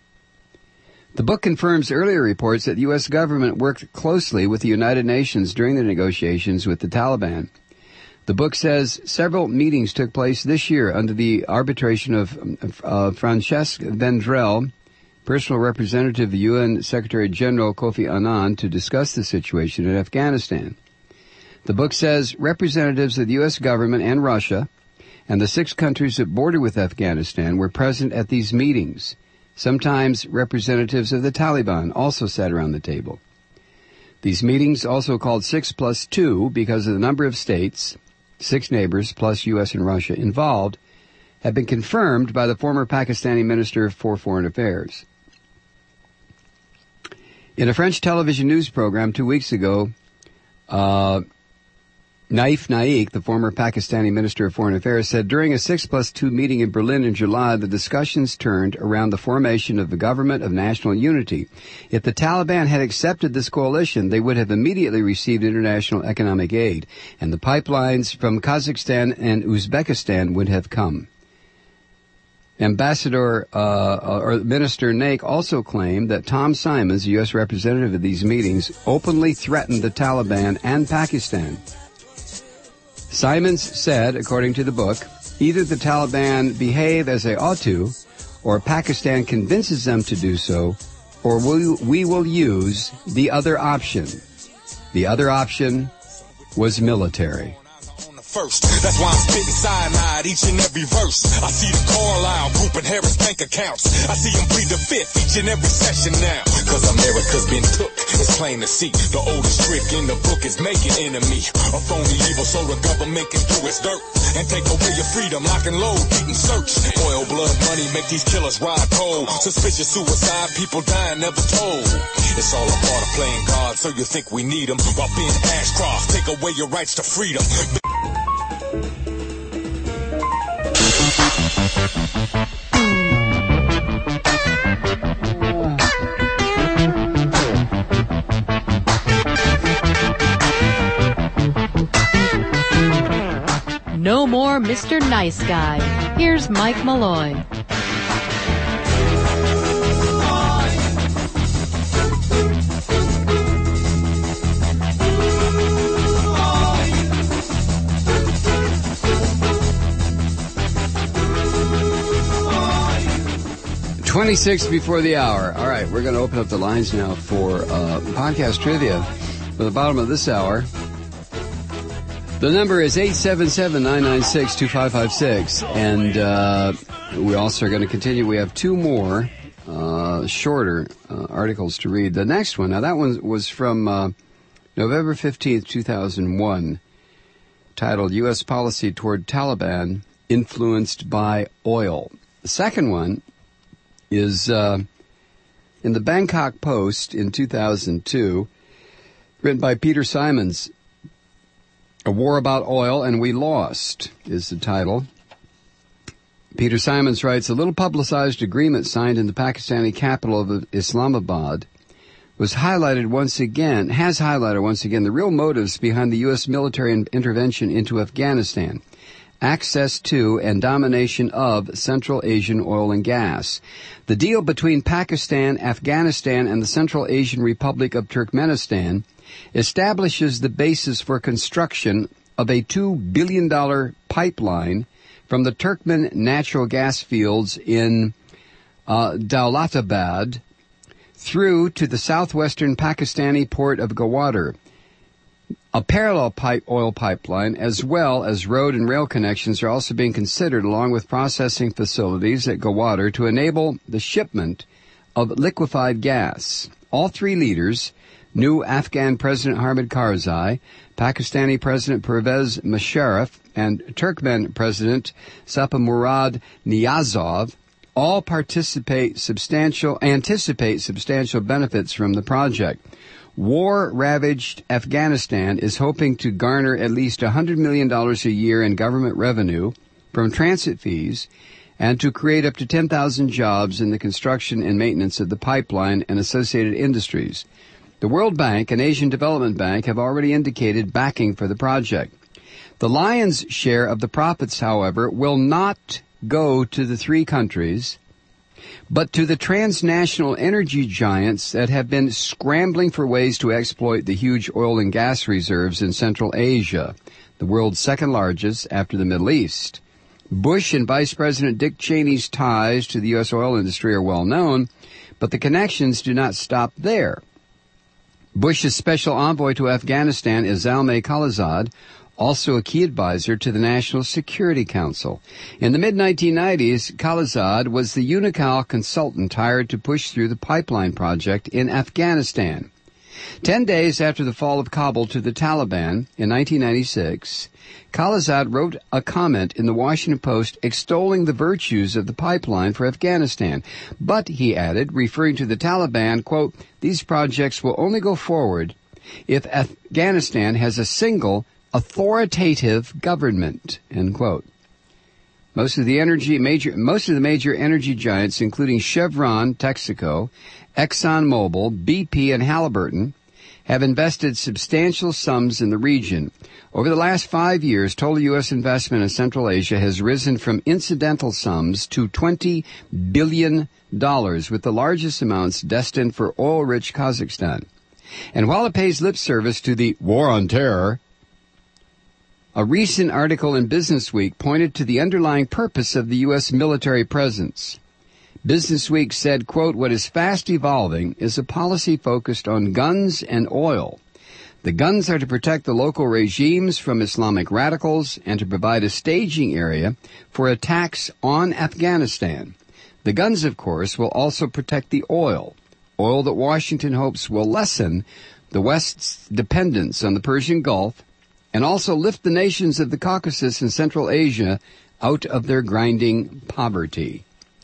The book confirms earlier reports that the U S government worked closely with the United Nations during the negotiations with the Taliban. The book says several meetings took place this year under the arbitration of uh, Francesc Vendrell, personal representative of U N Secretary General Kofi Annan, to discuss the situation in Afghanistan. The book says representatives of the U S government and Russia and the six countries that border with Afghanistan were present at these meetings. Sometimes representatives of the Taliban also sat around the table. These meetings, also called six plus two because of the number of states, six neighbors plus U S and Russia involved, have been confirmed by the former Pakistani Minister for Foreign Affairs. In a French television news program two weeks ago, uh, Naif Naik, the former Pakistani Minister of Foreign Affairs, said during a six plus two meeting in Berlin in July, the discussions turned around the formation of the Government of National Unity. If the Taliban had accepted this coalition, they would have immediately received international economic aid, and the pipelines from Kazakhstan and Uzbekistan would have come. Ambassador uh, or Minister Naik also claimed that Tom Simons, a U S representative at these meetings, openly threatened the Taliban and Pakistan. Simons said, according to the book, either the Taliban behave as they ought to, or Pakistan convinces them to do so, or we, we will use the other option. The other option was military. First. That's why I'm spitting cyanide each and every verse. I see the Carlisle Group and Harris bank accounts. I see them plead the fifth each and every session now. Cause America's been took. It's plain to see. The oldest trick in the book is making enemy. A phony evil so the government can do its dirt and take away your freedom, lock and load, beat and search. Oil, blood, money make these killers ride cold. Suspicious suicide, people dying never told. It's all a part of playing God, so you think we need them. While being Ashcroft, take away your rights to freedom. No more Mister Nice Guy. Here's Mike Malloy. twenty-six before the hour. All right, we're going to open up the lines now for uh, podcast trivia for the bottom of this hour. The number is eight seven seven, nine nine six, two five five six. And uh, we also are going to continue. We have two more uh, shorter uh, articles to read. The next one, now that one was from uh, November fifteenth, two thousand one, titled U S Policy Toward Taliban Influenced by Oil. The second one is uh, in the Bangkok Post in two thousand two, written by Peter Simons. A War About Oil and We Lost is the title. Peter Simons writes, a little publicized agreement signed in the Pakistani capital of Islamabad was highlighted once again, has highlighted once again the real motives behind the U S military intervention into Afghanistan. Access to and domination of Central Asian oil and gas. The deal between Pakistan, Afghanistan, and the Central Asian Republic of Turkmenistan establishes the basis for construction of a two billion dollars pipeline from the Turkmen natural gas fields in uh, Daulatabad through to the southwestern Pakistani port of Gwadar. A parallel pipe oil pipeline, as well as road and rail connections, are also being considered, along with processing facilities at Gwadar, to enable the shipment of liquefied gas. All three leaders, new Afghan President Hamid Karzai, Pakistani President Pervez Musharraf, and Turkmen President Saparmurat Niyazov, all participate substantial, anticipate substantial benefits from the project. War-ravaged Afghanistan is hoping to garner at least one hundred million dollars a year in government revenue from transit fees and to create up to ten thousand jobs in the construction and maintenance of the pipeline and associated industries. The World Bank and Asian Development Bank have already indicated backing for the project. The lion's share of the profits, however, will not go to the three countries, but to the transnational energy giants that have been scrambling for ways to exploit the huge oil and gas reserves in Central Asia, the world's second largest after the Middle East. Bush and Vice President Dick Cheney's ties to the U S oil industry are well known, but the connections do not stop there. Bush's special envoy to Afghanistan is Zalmay Khalilzad, also a key advisor to the National Security Council. In the mid nineteen nineties, Khalilzad was the Unocal consultant hired to push through the pipeline project in Afghanistan. Ten days after the fall of Kabul to the Taliban in nineteen ninety-six, Khalilzad wrote a comment in the Washington Post extolling the virtues of the pipeline for Afghanistan. But, he added, referring to the Taliban, quote, these projects will only go forward if Afghanistan has a single authoritative government, end quote. Most of the energy major, most of the major energy giants, including Chevron, Texaco, ExxonMobil, B P, and Halliburton, have invested substantial sums in the region. Over the last five years, total U S investment in Central Asia has risen from incidental sums to twenty billion dollars, with the largest amounts destined for oil-rich Kazakhstan. And while it pays lip service to the war on terror, a recent article in Business Week pointed to the underlying purpose of the U S military presence. Business Week said, quote, what is fast evolving is a policy focused on guns and oil. The guns are to protect the local regimes from Islamic radicals and to provide a staging area for attacks on Afghanistan. The guns, of course, will also protect the oil, oil that Washington hopes will lessen the West's dependence on the Persian Gulf and also lift the nations of the Caucasus and Central Asia out of their grinding poverty.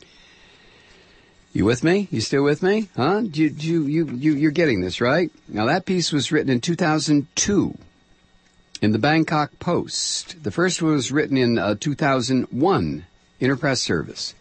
You with me? You still with me? Huh? You, you, you, you, you're getting this, right? Now, that piece was written in two thousand two in the Bangkok Post. The first one was written in uh, two thousand one, Interpress Service.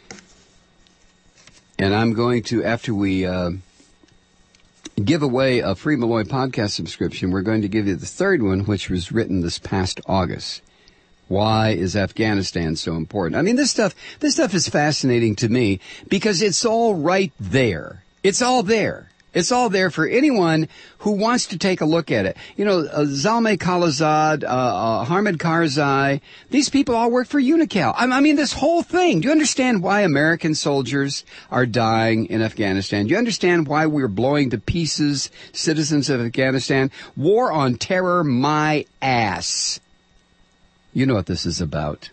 And I'm going to, after we uh, give away a free Malloy podcast subscription, we're going to give you the third one, which was written this past August. Why is Afghanistan so important? I mean, this stuff, this stuff is fascinating to me because it's all right there. It's all there. It's all there for anyone who wants to take a look at it. You know, uh, Zalmay Khalilzad, uh, uh, Hamid Karzai, these people all work for Unocal. I, I mean, this whole thing. Do you understand why American soldiers are dying in Afghanistan? Do you understand why we're blowing to pieces citizens of Afghanistan? War on terror, my ass. You know what this is about.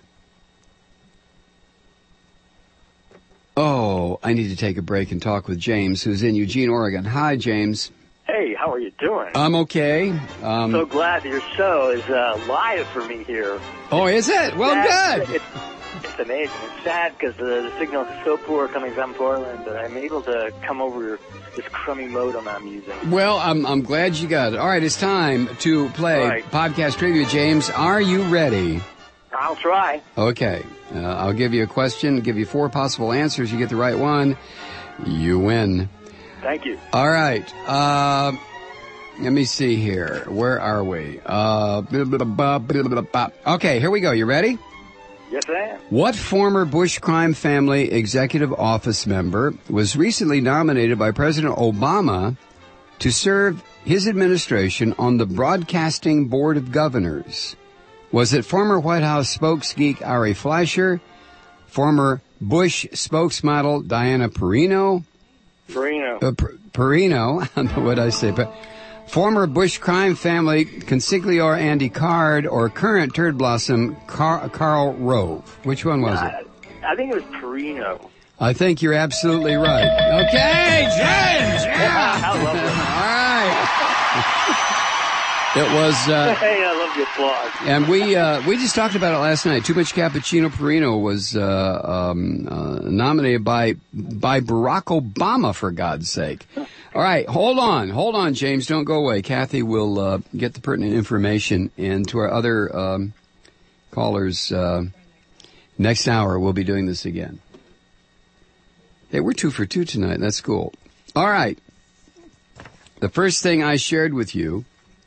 Oh, I need to take a break and talk with James, who's in Eugene, Oregon. Hi, James. Hey, how are you doing? I'm okay. Um, so glad your show is uh, live for me here. Oh, is it? Well, sad. good. It's, it's amazing. It's sad because the, the signal is so poor coming from Portland, but I'm able to come over this crummy modem I'm using. Well, I'm I'm glad you got it. All right, it's time to play right. podcast trivia. James, are you ready? I'll try. Okay. Uh, I'll give you a question, give you four possible answers. You get the right one, you win. Thank you. All right. Uh, let me see here. Where are we? Uh, okay, here we go. You ready? Yes, I am. What former Bush crime family executive office member was recently nominated by President Obama to serve his administration on the Broadcasting Board of Governors? Was it former White House spokesgeek Ari Fleischer, former Bush spokesmodel Diana Perino, Perino, uh, per- Perino, I don't know what I say, but former Bush crime family consigliere Andy Card, or current Turd Blossom Car- Karl Rove? Which one was I, it? I think it was Perino. I think you're absolutely right. Okay, James! Yeah! I love it. All right. It was, uh, hey, I love the applause. and we, uh, we just talked about it last night. Too Much Cappuccino Perino was, uh, um, uh, nominated by, by Barack Obama, for God's sake. All right, hold on, hold on, James, don't go away. Kathy will, uh, get the pertinent information, and to our other, um, callers, uh, next hour we'll be doing this again. Hey, we're two for two tonight, that's cool. All right. The first thing I shared with you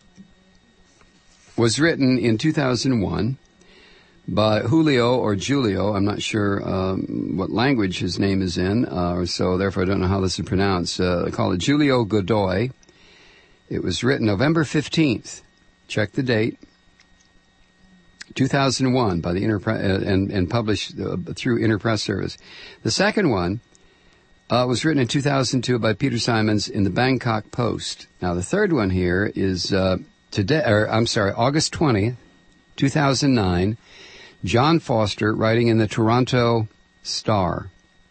was written in two thousand one by Julio or Julio. I'm not sure um, what language his name is in, uh, so therefore I don't know how this is pronounced. Uh, they call it Julio Godoy. It was written November fifteenth. Check the date. two thousand one by the Interpre- uh, and, and published uh, through Interpress Service. The second one uh, was written in two thousand two by Peter Simons in the Bangkok Post. Now the third one here is... Uh, Today, or I'm sorry, August twentieth, two thousand nine, John Foster writing in the Toronto Star.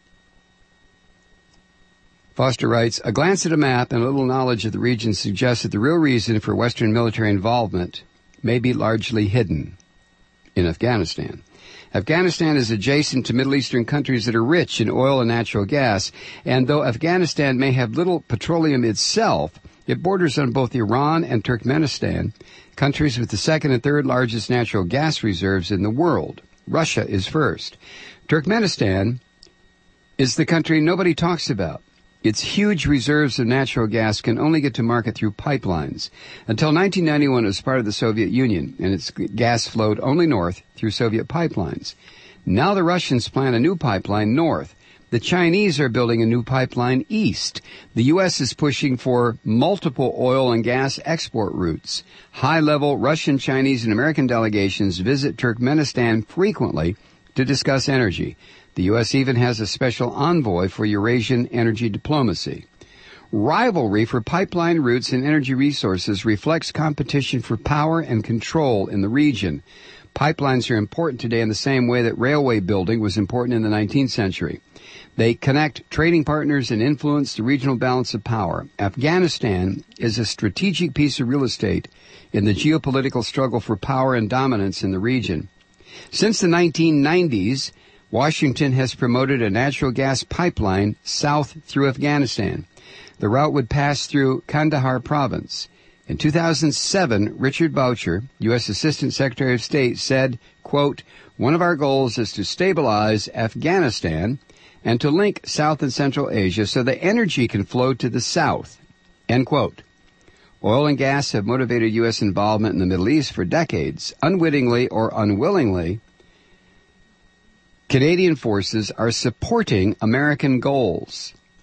Foster writes, a glance at a map and a little knowledge of the region suggests that the real reason for Western military involvement may be largely hidden in Afghanistan. Afghanistan is adjacent to Middle Eastern countries that are rich in oil and natural gas, and though Afghanistan may have little petroleum itself, it borders on both Iran and Turkmenistan, countries with the second and third largest natural gas reserves in the world. Russia is first. Turkmenistan is the country nobody talks about. Its huge reserves of natural gas can only get to market through pipelines. Until nineteen ninety-one, it was part of the Soviet Union, and its gas flowed only north through Soviet pipelines. Now the Russians plan a new pipeline north. The Chinese are building a new pipeline east. The U S is pushing for multiple oil and gas export routes. High-level Russian, Chinese, and American delegations visit Turkmenistan frequently to discuss energy. The U S even has a special envoy for Eurasian energy diplomacy. Rivalry for pipeline routes and energy resources reflects competition for power and control in the region. Pipelines are important today in the same way that railway building was important in the nineteenth century. They connect trading partners and influence the regional balance of power. Afghanistan is a strategic piece of real estate in the geopolitical struggle for power and dominance in the region. Since the nineteen nineties, Washington has promoted a natural gas pipeline south through Afghanistan. The route would pass through Kandahar province. In two thousand seven, Richard Boucher, U S Assistant Secretary of State, said, quote, one of our goals is to stabilize Afghanistan and to link South and Central Asia so that energy can flow to the south, end quote. Oil and gas have motivated U S involvement in the Middle East for decades. Unwittingly or unwillingly, Canadian forces are supporting American goals.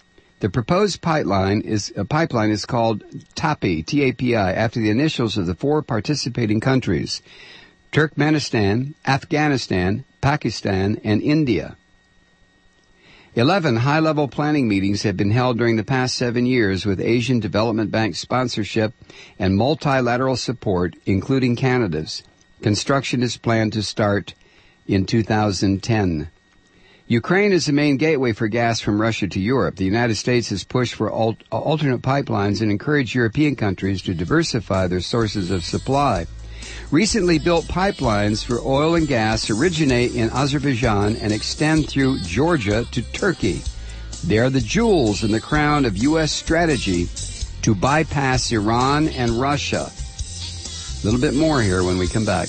The proposed pipeline is a pipeline is called TAPI, T A P I, after the initials of the four participating countries: Turkmenistan, Afghanistan, Pakistan, and India. Eleven high-level planning meetings have been held during the past seven years with Asian Development Bank sponsorship and multilateral support, including Canada's. Construction is planned to start in two thousand ten. Ukraine is the main gateway for gas from Russia to Europe. The United States has pushed for al- alternate pipelines and encouraged European countries to diversify their sources of supply. Recently built pipelines for oil and gas originate in Azerbaijan and extend through Georgia to Turkey. They are the jewels in the crown of U S strategy to bypass Iran and Russia. A little bit more here when we come back.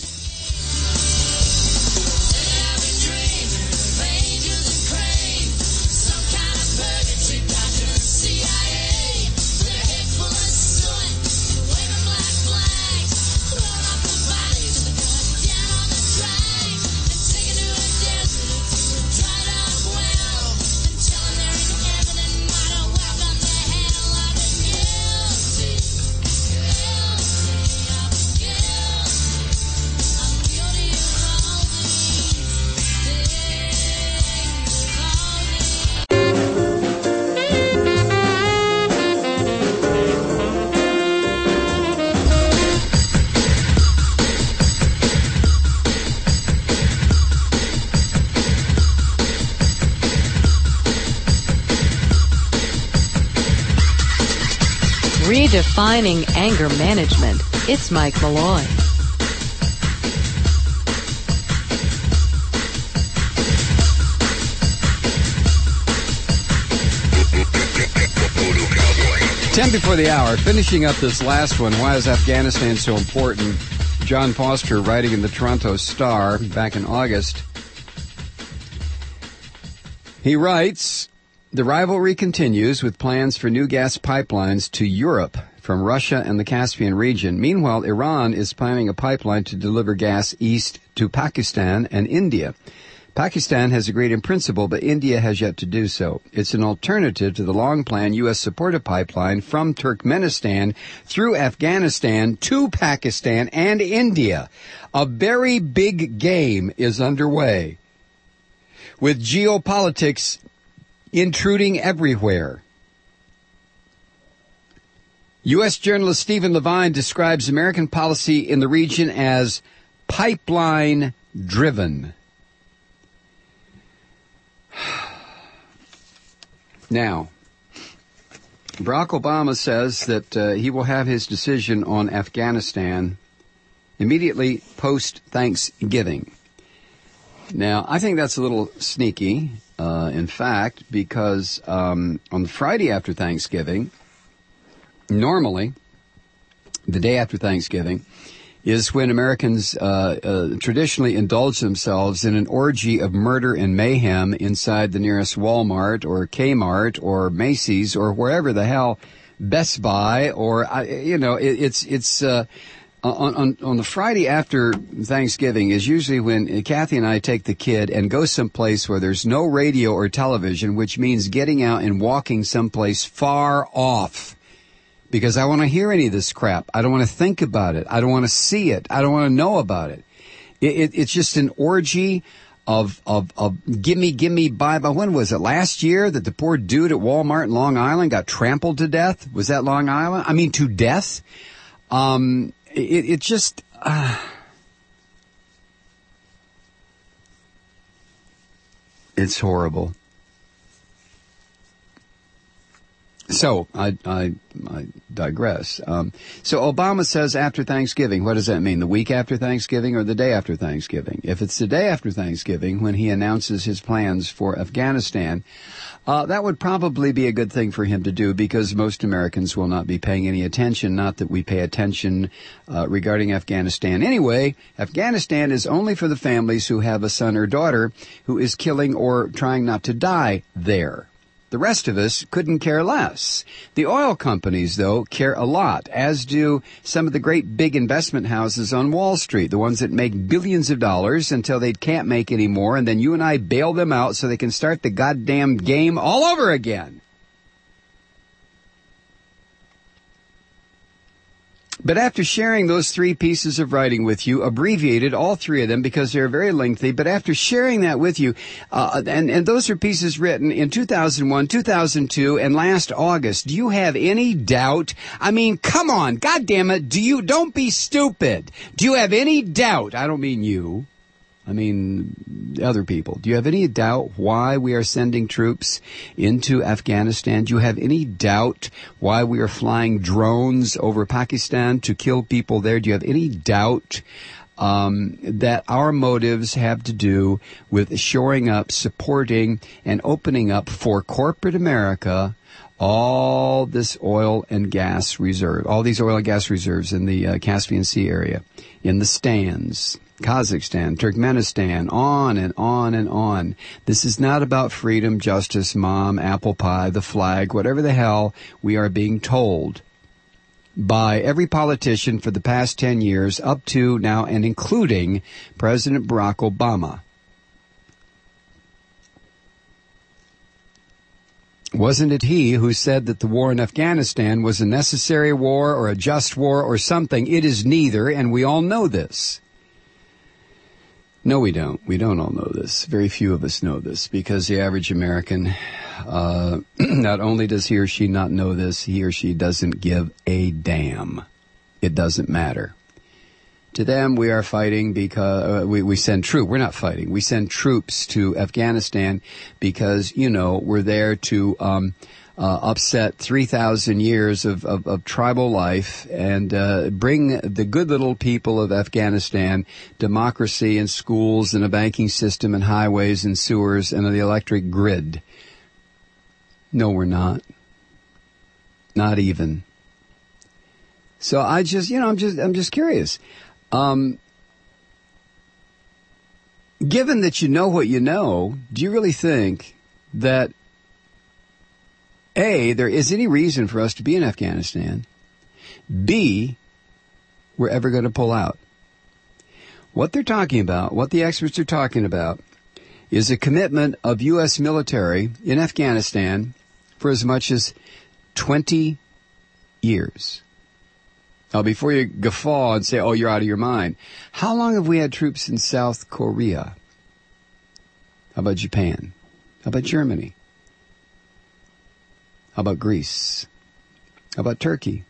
Redefining anger management. It's Mike Malloy. Ten before the hour. Finishing up this last one. Why is Afghanistan so important? John Foster, writing in the Toronto Star back in August. He writes, the rivalry continues with plans for new gas pipelines to Europe from Russia and the Caspian region. Meanwhile, Iran is planning a pipeline to deliver gas east to Pakistan and India. Pakistan has agreed in principle, but India has yet to do so. It's an alternative to the long-planned U S-supported pipeline from Turkmenistan through Afghanistan to Pakistan and India. A very big game is underway, with geopolitics intruding everywhere. U S journalist Stephen Levine describes American policy in the region as pipeline-driven. Now, Barack Obama says that uh, he will have his decision on Afghanistan immediately post-Thanksgiving. Now, I think that's a little sneaky, uh, in fact, because um, on the Friday after Thanksgiving, normally, the day after Thanksgiving, is when Americans uh, uh, traditionally indulge themselves in an orgy of murder and mayhem inside the nearest Walmart or Kmart or Macy's or wherever the hell, Best Buy, or, uh, you know, it, it's, it's, uh, on, on, on the Friday after Thanksgiving is usually when Kathy and I take the kid and go someplace where there's no radio or television, which means getting out and walking someplace far off. Because I want to hear any of this crap. I don't want to think about it. I don't want to see it. I don't want to know about it. It, it it's just an orgy of, of, of gimme, gimme, bye, bye. When was it? Last year that the poor dude at Walmart in Long Island got trampled to death? Was that Long Island? I mean, to death? Um, it, it just, uh, it's horrible. So, I, I, I digress. Um, so Obama says after Thanksgiving. What does that mean? The week after Thanksgiving or the day after Thanksgiving? If it's the day after Thanksgiving when he announces his plans for Afghanistan, uh, that would probably be a good thing for him to do because most Americans will not be paying any attention. Not that we pay attention uh, regarding Afghanistan. Anyway, Afghanistan is only for the families who have a son or daughter who is killing or trying not to die there. The rest of us couldn't care less. The oil companies, though, care a lot, as do some of the great big investment houses on Wall Street, the ones that make billions of dollars until they can't make any more, and then you and I bail them out so they can start the goddamn game all over again. But after sharing those three pieces of writing with you, abbreviated, all three of them, because they're very lengthy, but after sharing that with you, uh, and, and those are pieces written in two thousand one, two thousand two, and last August, do you have any doubt? I mean, come on, God damn it, do you, don't be stupid. Do you have any doubt? I don't mean you. I mean, other people. Do you have any doubt why we are sending troops into Afghanistan? Do you have any doubt why we are flying drones over Pakistan to kill people there? Do you have any doubt um, that our motives have to do with shoring up, supporting, and opening up for corporate America all this oil and gas reserve, all these oil and gas reserves in the uh, Caspian Sea area, in the stands, Kazakhstan, Turkmenistan, on and on and on. This is not about freedom, justice, mom, apple pie, the flag, whatever the hell we are being told by every politician for the past ten years up to now and including President Barack Obama. Wasn't it he who said that the war in Afghanistan was a necessary war or a just war or something? It is neither, and we all know this. No, we don't. We don't all know this. Very few of us know this, because the average American, uh, not only does he or she not know this, he or she doesn't give a damn. It doesn't matter. To them, we are fighting because uh, we, we send troops. We're not fighting. We send troops to Afghanistan because, you know, we're there to um, uh, upset three thousand years of, of, of tribal life and uh, bring the good little people of Afghanistan democracy and schools and a banking system and highways and sewers and the electric grid. No, we're not. Not even. So I just, you know, I'm just, I'm just curious. Um, given that you know what you know, do you really think that, A, there is any reason for us to be in Afghanistan, B, we're ever going to pull out? What they're talking about, what the experts are talking about, is a commitment of U S military in Afghanistan for as much as twenty years. Now, before you guffaw and say, oh, you're out of your mind, how long have we had troops in South Korea? How about Japan? How about Germany? How about Greece? How about Turkey?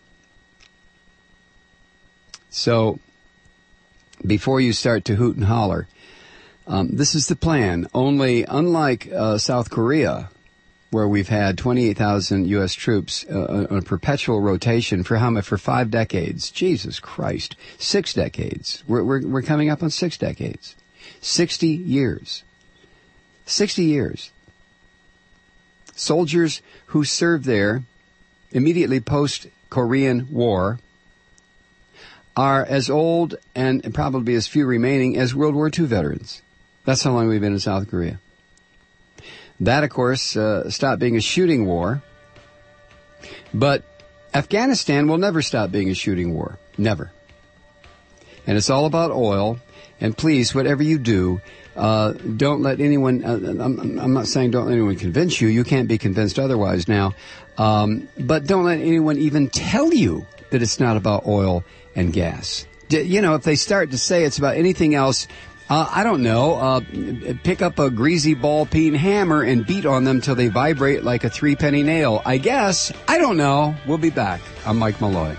So, before you start to hoot and holler, um, this is the plan. Only, unlike uh, South Korea, where we've had twenty-eight thousand U S troops uh, on a perpetual rotation for how much? For five decades. Jesus Christ. Six decades. We're, we're, we're coming up on six decades. Sixty years. Sixty years. Soldiers who served there immediately post-Korean War are as old and probably as few remaining as World War Two veterans. That's how long we've been in South Korea. That, of course, uh, stopped being a shooting war. But Afghanistan will never stop being a shooting war. Never. And it's all about oil. And please, whatever you do, uh, don't let anyone, uh, I'm, I'm not saying don't let anyone convince you. You can't be convinced otherwise now. Um, but don't let anyone even tell you that it's not about oil and gas. D- you know, if they start to say it's about anything else, Uh, I don't know, uh, pick up a greasy ball-peen hammer and beat on them till they vibrate like a three-penny nail. I guess. I don't know. We'll be back. I'm Mike Malloy.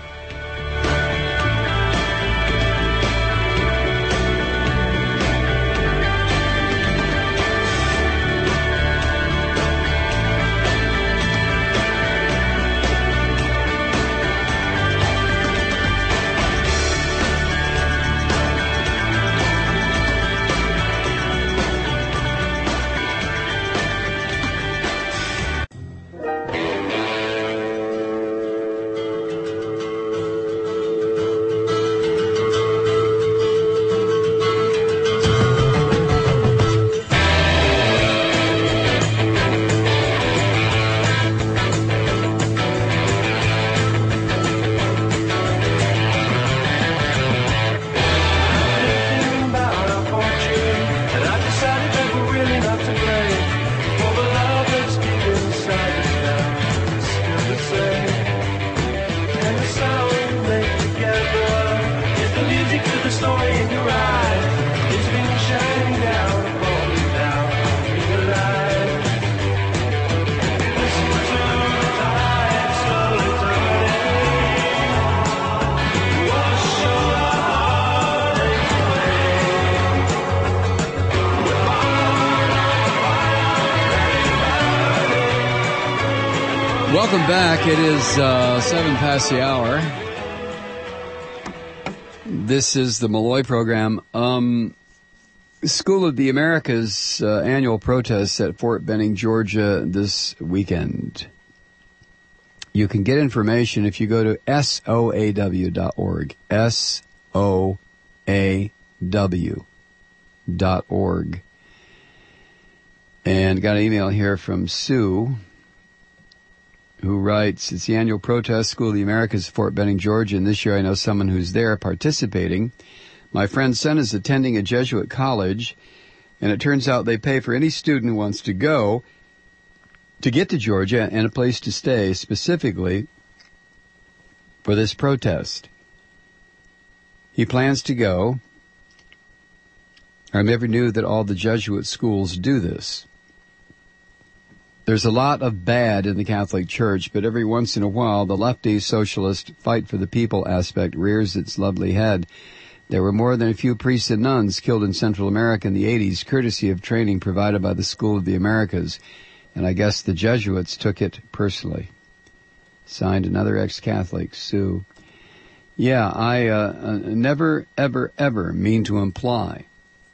Welcome back. It is uh, seven past the hour. This is the Malloy program. Um, School of the Americas uh, annual protests at Fort Benning, Georgia this weekend. You can get information if you go to S O A W dot org. S O A W dot org. And got an email here from Sue, who writes, it's the annual protest, School of the Americas, Fort Benning, Georgia, and this year I know someone who's there participating. My friend's son is attending a Jesuit college, and it turns out they pay for any student who wants to go to get to Georgia and a place to stay specifically for this protest. He plans to go. I never knew that all the Jesuit schools do this. There's a lot of bad in the Catholic Church, but every once in a while, the lefty socialist fight for the people aspect rears its lovely head. There were more than a few priests and nuns killed in Central America in the eighties, courtesy of training provided by the School of the Americas, and I guess the Jesuits took it personally. Signed, another ex-Catholic, Sue. Yeah, I uh, uh, never, ever, ever mean to imply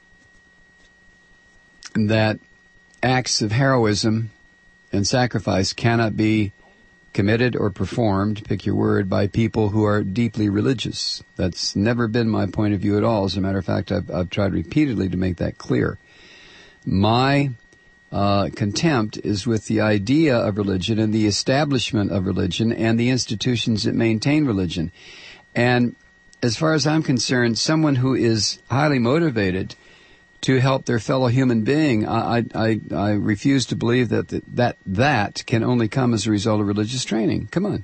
that acts of heroism and sacrifice cannot be committed or performed, pick your word, by people who are deeply religious. That's never been my point of view at all. As a matter of fact, I've, I've tried repeatedly to make that clear. My uh, contempt is with the idea of religion and the establishment of religion and the institutions that maintain religion. And as far as I'm concerned, someone who is highly motivated to help their fellow human being, I, I, I refuse to believe that, that that can only come as a result of religious training. Come on.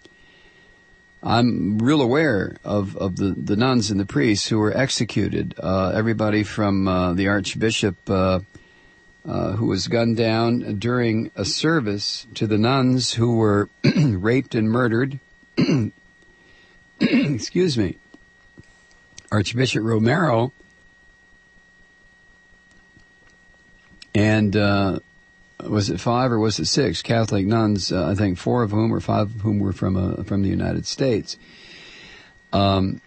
I'm real aware of, of the, the nuns and the priests who were executed. Uh, everybody from uh, the Archbishop uh, uh, who was gunned down during a service to the nuns who were raped and murdered. Excuse me. Archbishop Romero and uh, was it five or was it six Catholic nuns? Uh, I think four of whom or five of whom were from uh, from the United States. Um,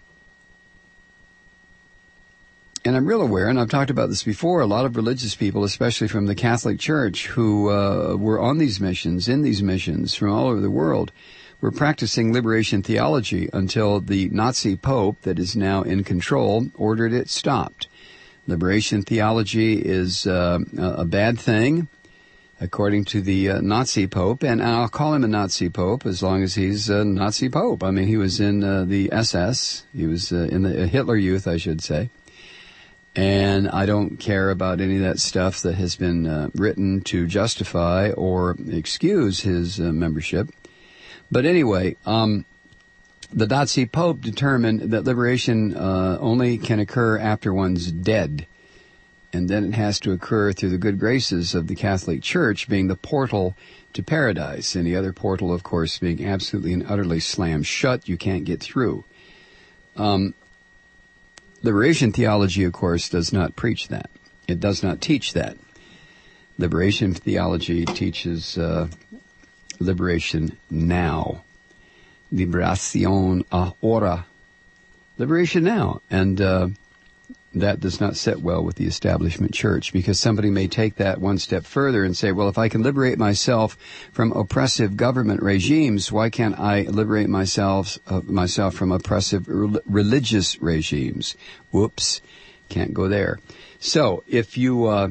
and I'm real aware, and I've talked about this before. A lot of religious people, especially from the Catholic Church, who uh, were on these missions, in these missions from all over the world, were practicing liberation theology until the Nazi Pope, that is now in control, ordered it stopped. Liberation theology is uh, a bad thing, according to the uh, Nazi Pope, and I'll call him a Nazi Pope as long as he's a Nazi Pope. I mean, he was in uh, the S S. He was uh, in the uh, Hitler Youth, I should say. And I don't care about any of that stuff that has been uh, written to justify or excuse his uh, membership. But anyway, um, the Nazi Pope determined that liberation uh, only can occur after one's dead. And then it has to occur through the good graces of the Catholic Church being the portal to paradise. And the other portal, of course, being absolutely and utterly slammed shut. You can't get through. Um, liberation theology, of course, does not preach that. It does not teach that. Liberation theology teaches uh, liberation now. Liberación ahora. Liberation now. And uh, that does not sit well with the establishment church, because somebody may take that one step further and say, well, if I can liberate myself from oppressive government regimes, why can't I liberate myself uh, myself from oppressive re- religious regimes? Whoops. Can't go there. So if you... Uh,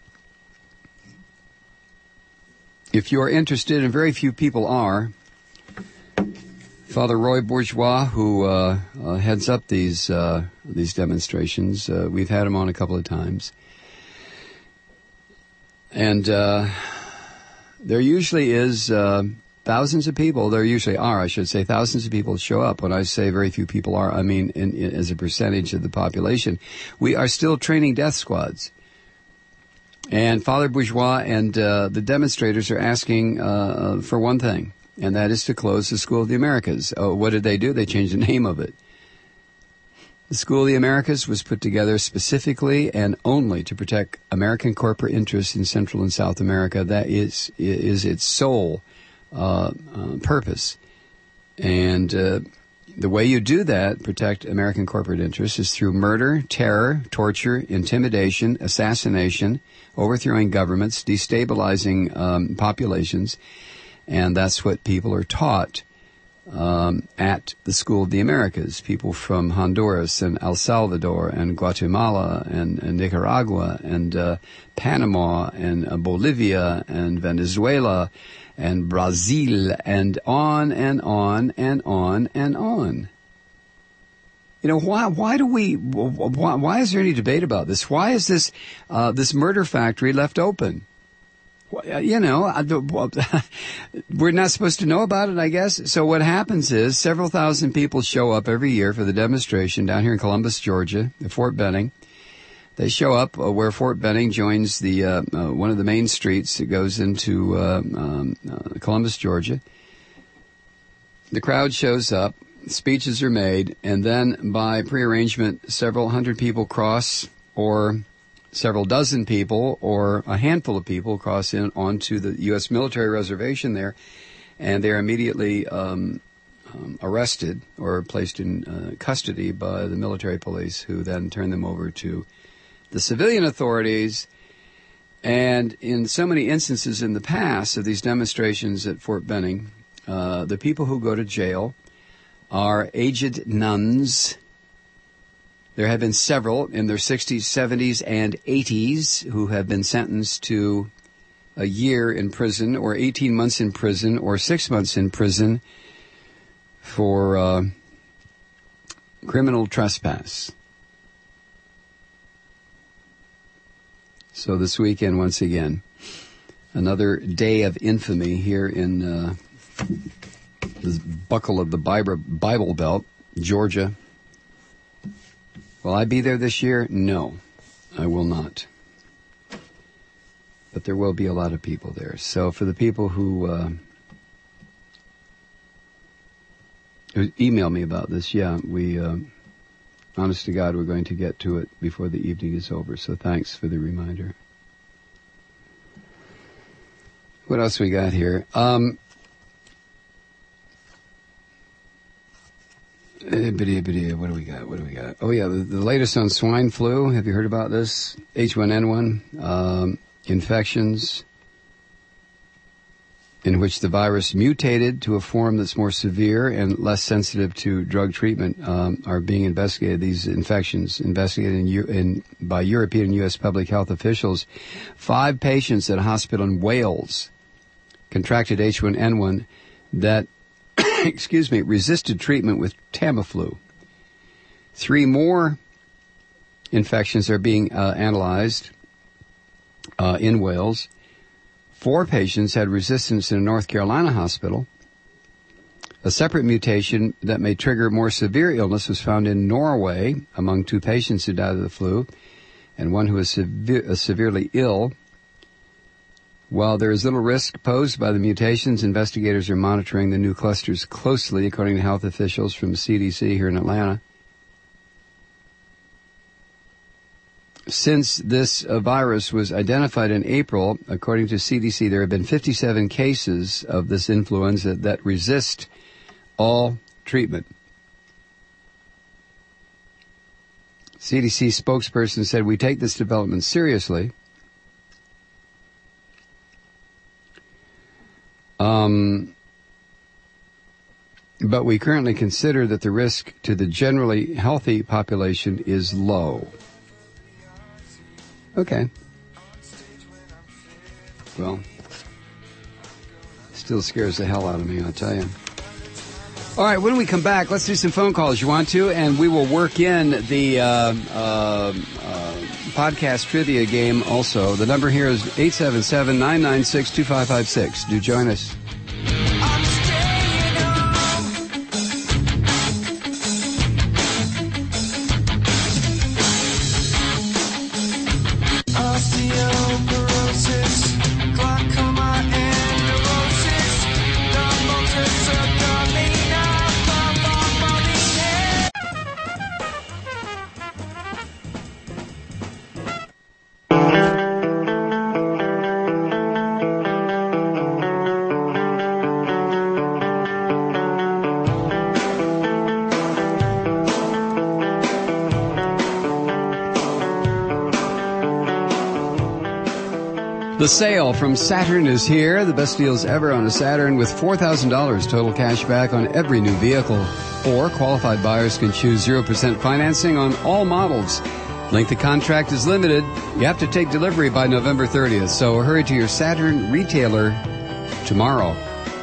if you are interested, and very few people are, Father Roy Bourgeois, who uh, uh, heads up these uh, these demonstrations, uh, we've had him on a couple of times, and uh, there usually is uh, thousands of people. There usually are, I should say, thousands of people show up. When I say very few people are, I mean in, in, as a percentage of the population. We are still training death squads. And Father Bourgeois and uh, the demonstrators are asking uh, for one thing, and that is to close the School of the Americas. Oh, what did they do? They changed the name of it. The School of the Americas was put together specifically and only to protect American corporate interests in Central and South America. That is is its sole uh, uh, purpose. And uh, the way you do that, protect American corporate interests, is through murder, terror, torture, intimidation, assassination, overthrowing governments, destabilizing um, populations. And that's what people are taught um, at the School of the Americas. People from Honduras and El Salvador and Guatemala and, and Nicaragua and uh, Panama and uh, Bolivia and Venezuela and Brazil and on and on and on and on. You know, why, why do we, why, why is there any debate about this? Why is this, uh, this murder factory left open? You know, we're not supposed to know about it, I guess. So what happens is several thousand people show up every year for the demonstration down here in Columbus, Georgia, at Fort Benning. They show up uh, where Fort Benning joins the uh, uh, one of the main streets that goes into uh, um, uh, Columbus, Georgia. The crowd shows up, speeches are made, and then by prearrangement, several hundred people cross, or several dozen people or a handful of people cross in onto the U S military reservation there, and they're immediately um, um, arrested or placed in uh, custody by the military police, who then turn them over to the civilian authorities. And in so many instances in the past of these demonstrations at Fort Benning, uh, the people who go to jail are aged nuns. There have been several in their sixties, seventies, and eighties who have been sentenced to a year in prison or eighteen months in prison or six months in prison for uh, criminal trespass. So this weekend, once again, another day of infamy here in uh, the buckle of the Bible Belt, Georgia. Will I be there this year? No, I will not. But there will be a lot of people there. So for the people who, uh, who email me about this, yeah, we, uh, honest to God, we're going to get to it before the evening is over. So thanks for the reminder. What else we got here? Um, What do we got? What do we got? Oh, yeah, the, the latest on swine flu. Have you heard about this? H one N one um, infections in which the virus mutated to a form that's more severe and less sensitive to drug treatment um, are being investigated. These infections investigated in, in, by European and U S public health officials. Five patients at a hospital in Wales contracted H one N one that excuse me, resisted treatment with Tamiflu. Three more infections are being uh, analyzed uh, in Wales. Four patients had resistance in a North Carolina hospital. A separate mutation that may trigger more severe illness was found in Norway among two patients who died of the flu and one who was sever- uh, severely ill. While there is little risk posed by the mutations, investigators are monitoring the new clusters closely, according to health officials from C D C here in Atlanta. Since this uh, virus was identified in April, according to C D C, there have been fifty-seven cases of this influenza that resist all treatment. C D C spokesperson said, "We take this development seriously. Um, but we currently consider that the risk to the generally healthy population is low." Okay. Well, still scares the hell out of me, I'll tell you. All right, when we come back, let's do some phone calls. You want to? And we will work in the uh, uh, uh, podcast trivia game also. The number here is eight seven seven, nine nine six, two five five six. Do join us. The sale from Saturn is here. The best deals ever on a Saturn with four thousand dollars total cash back on every new vehicle. Or qualified buyers can choose zero percent financing on all models. Length of contract is limited. You have to take delivery by November thirtieth. So hurry to your Saturn retailer tomorrow.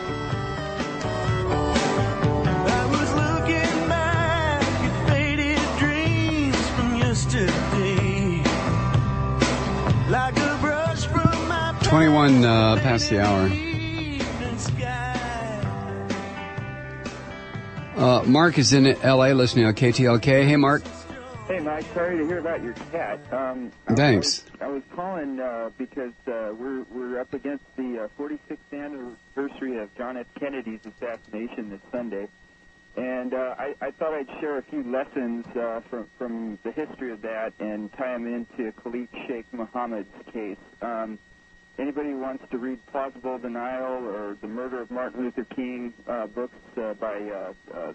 I was looking back at faded dreams from yesterday, like a brush from my twenty-one uh, past the hour. evening sky. Uh, Mark is in L A listening on K T L K. Hey, Mark. Hey, Mike. Sorry to hear about your cat. Um, I- Thanks. I was, I was calling uh, because uh, we're we're up against the uh, forty-sixth anniversary of John F. Kennedy's assassination this Sunday, and uh, I, I thought I'd share a few lessons uh, from from the history of that and tie them into Khalid Sheikh Mohammed's case. Um, anybody who wants to read Plausible Denial or The Murder of Martin Luther King uh, books uh, by uh, uh,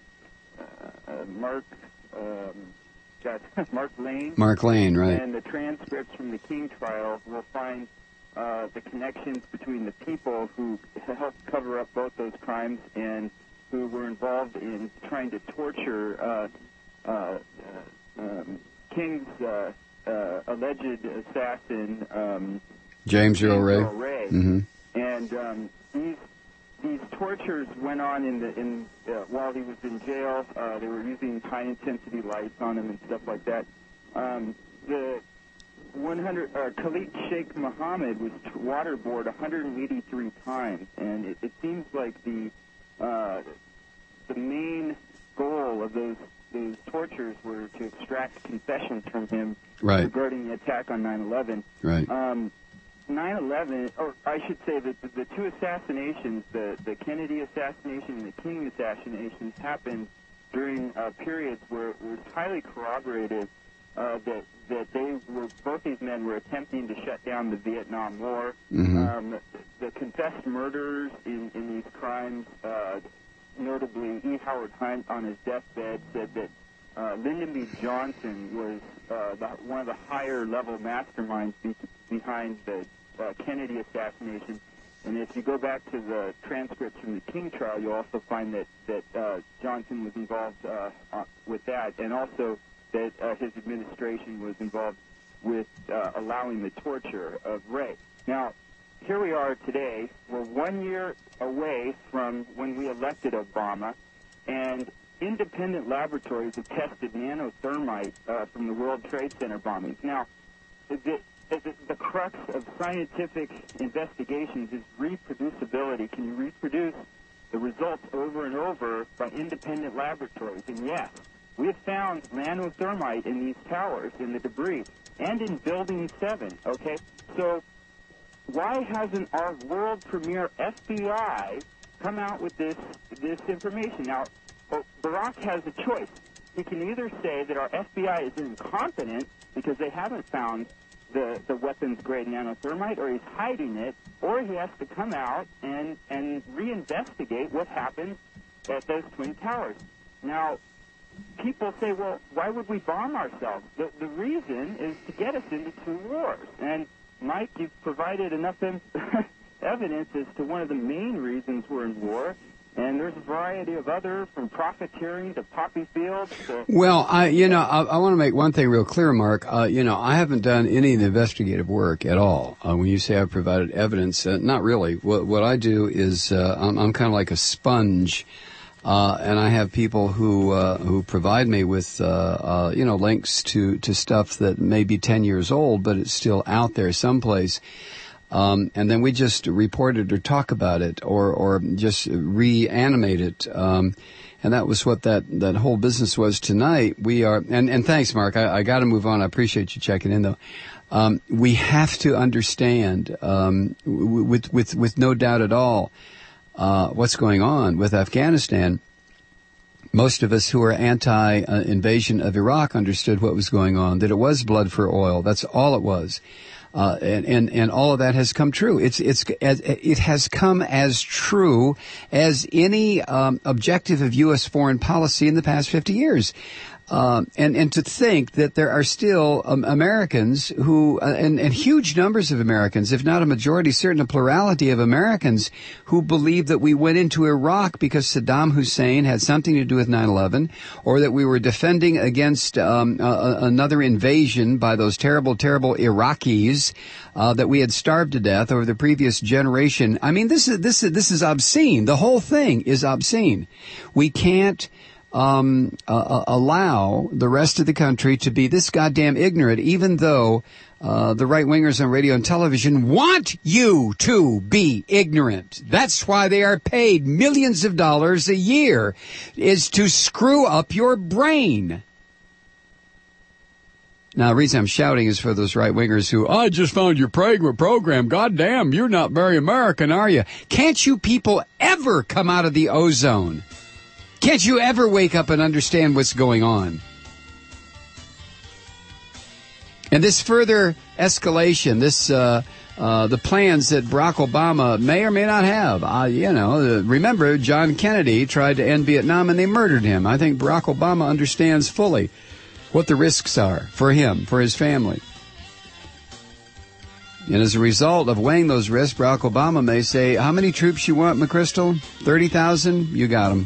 uh, Mark. Um, Got Mark Lane. Mark Lane, right. And the transcripts from the King trial will find uh, the connections between the people who helped cover up both those crimes and who were involved in trying to torture uh, uh, uh, um, King's uh, uh, alleged assassin, um, James Earl Ray. Earl Ray. Mm-hmm. And um, these these tortures went on in the in uh, while he was in jail. Uh, they were using high intensity lights on him and stuff like that. Um, the one hundred uh, Khalid Sheikh Mohammed was t- waterboarded one hundred eighty-three times, and it, it seems like the uh, the main goal of those those tortures were to extract confessions from him Right. regarding the attack on nine eleven. Right. Um, nine eleven, or I should say that the, the two assassinations, the, the Kennedy assassination and the King assassinations, happened during uh, periods where it was highly corroborated uh, that that they were both these men were attempting to shut down the Vietnam War. Mhm. Um, the, the confessed murderers in, in these crimes, uh, notably E. Howard Hunt on his deathbed said that uh, Lyndon B. Johnson was uh, the, one of the higher level masterminds be, behind the uh, Kennedy assassination. And if you go back to the transcripts from the King trial, you'll also find that, that uh, Johnson was involved uh, uh, with that, and also that uh, his administration was involved with uh, allowing the torture of Ray. Now, here we are today. We're one year away from when we elected Obama, and independent laboratories have tested nanothermite uh, from the World Trade Center bombings. Now, the, the, the crux of scientific investigations is reproducibility. Can you reproduce the results over and over by independent laboratories? And yes, we have found nanothermite in these towers, in the debris, and in Building seven, okay? So why hasn't our world premier F B I come out with this this information? Now, Barack has a choice. He can either say that our F B I is incompetent because they haven't found the, the weapons-grade nanothermite, or he's hiding it, or he has to come out and, and reinvestigate what happened at those Twin Towers. Now, people say, well, why would we bomb ourselves? The, the reason is to get us into two wars. And, Mike, you've provided enough em- evidence as to one of the main reasons we're in war. And there's a variety of other, from profiteering to poppy fields to... Well, I, you know, I, I want to make one thing real clear, Mark. Uh, you know, I haven't done any of the investigative work at all. Uh, when you say I've provided evidence, uh, not really. What, what I do is uh, I'm, I'm kind of like a sponge, uh, and I have people who uh, who provide me with, uh, uh, you know, links to, to stuff that may be ten years old, but it's still out there someplace. Um, and then we just report it or talk about it or, or just reanimate it. Um, and that was what that, that whole business was tonight. We are, and, and thanks, Mark. I, I got to move on. I appreciate you checking in, though. Um, we have to understand, um, with, with, with no doubt at all, uh, what's going on with Afghanistan. Most of us who are anti-invasion of Iraq understood what was going on, that it was blood for oil. That's all it was. Uh, and, and, and all of that has come true. It's, it's, it has come as true as any, um, objective of U S foreign policy in the past fifty years. Uh, and, and to think that there are still um, Americans who, uh, and, and huge numbers of Americans, if not a majority, certain a plurality of Americans who believe that we went into Iraq because Saddam Hussein had something to do with nine eleven, or that we were defending against um, uh, another invasion by those terrible, terrible Iraqis, uh, that we had starved to death over the previous generation. I mean, this is, this is, this is obscene. The whole thing is obscene. We can't Um, uh, allow the rest of the country to be this goddamn ignorant, even though uh, the right-wingers on radio and television want you to be ignorant. That's why they are paid millions of dollars a year, is to screw up your brain. Now, the reason I'm shouting is for those right-wingers who, I just found your prog- program. Goddamn, you're not very American, are you? Can't you people ever come out of the ozone? Can't you ever wake up and understand what's going on? And this further escalation, this uh, uh, the plans that Barack Obama may or may not have. Uh, you know, uh, remember, John Kennedy tried to end Vietnam and they murdered him. I think Barack Obama understands fully what the risks are for him, for his family. And as a result of weighing those risks, Barack Obama may say, how many troops you want, McChrystal? thirty thousand? You got them.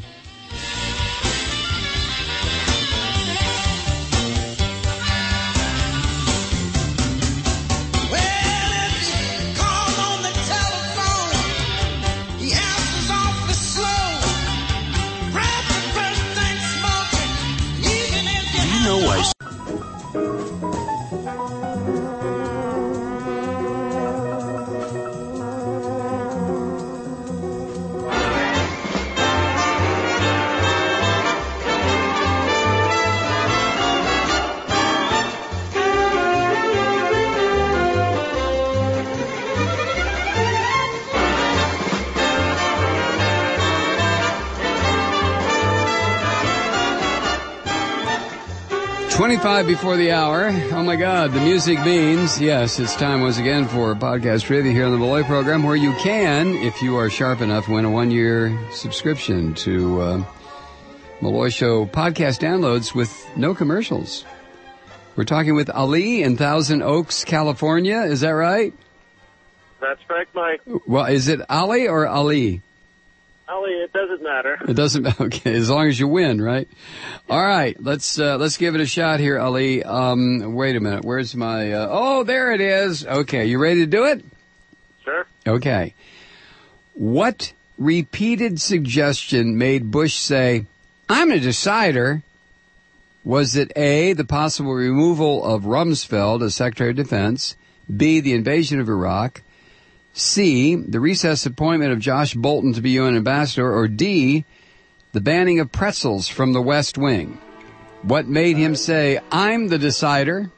twenty-five before the hour. Oh, my God. The music means, yes, it's time once again for podcast trivia here on the Malloy program, where you can, if you are sharp enough, win a one-year subscription to uh, Malloy Show podcast downloads with no commercials. We're talking with Ali in Thousand Oaks, California. Is that right? That's correct, Mike. Well, is it Ali or Ali? Ali, it doesn't matter. It doesn't. Okay, as long as you win, right? All right, let's uh, let's give it a shot here, Ali. Um, wait a minute. Where's my? Uh, oh, there it is. Okay, you ready to do it? Sure. Okay. What repeated suggestion made Bush say, "I'm a decider"? Was it A, the possible removal of Rumsfeld as Secretary of Defense, B, the invasion of Iraq, C, the recess appointment of Josh Bolton to be U N ambassador, or D, the banning of pretzels from the West Wing? What made him say, I'm the decider?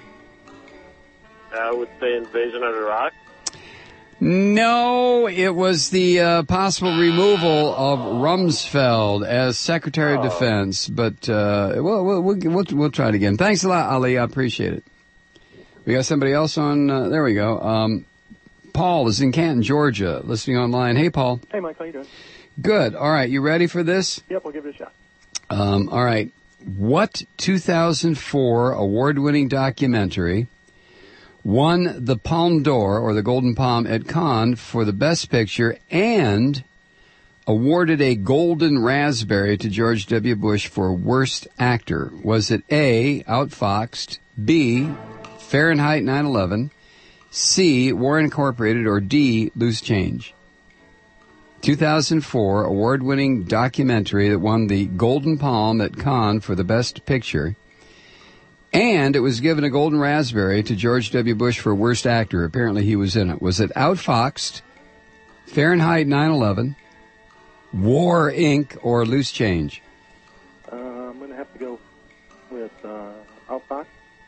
I would say invasion of Iraq. No, it was the uh, possible removal of Rumsfeld as Secretary of Defense. But uh, we'll, we'll, we'll, we'll try it again. Thanks a lot, Ali. I appreciate it. We got somebody else on. Uh, there we go. Um, Paul is in Canton, Georgia, listening online. Hey, Paul. Hey, Mike. How you doing? Good. All right. You ready for this? Yep, I'll give it a shot. Um, all right. What two thousand four award-winning documentary won the Palme d'Or, or the Golden Palm, at Cannes for the Best Picture and awarded a Golden Raspberry to George W. Bush for Worst Actor? Was it A, Outfoxed, B, Fahrenheit nine eleven, C, War Incorporated, or D, Loose Change? two thousand four award-winning documentary that won the Golden Palm at Cannes for the Best Picture, and it was given a Golden Raspberry to George W. Bush for Worst Actor. Apparently he was in it. Was it Outfoxed, Fahrenheit nine eleven, War Incorporated, or Loose Change? Uh, I'm going to have to go with uh, Outfoxed.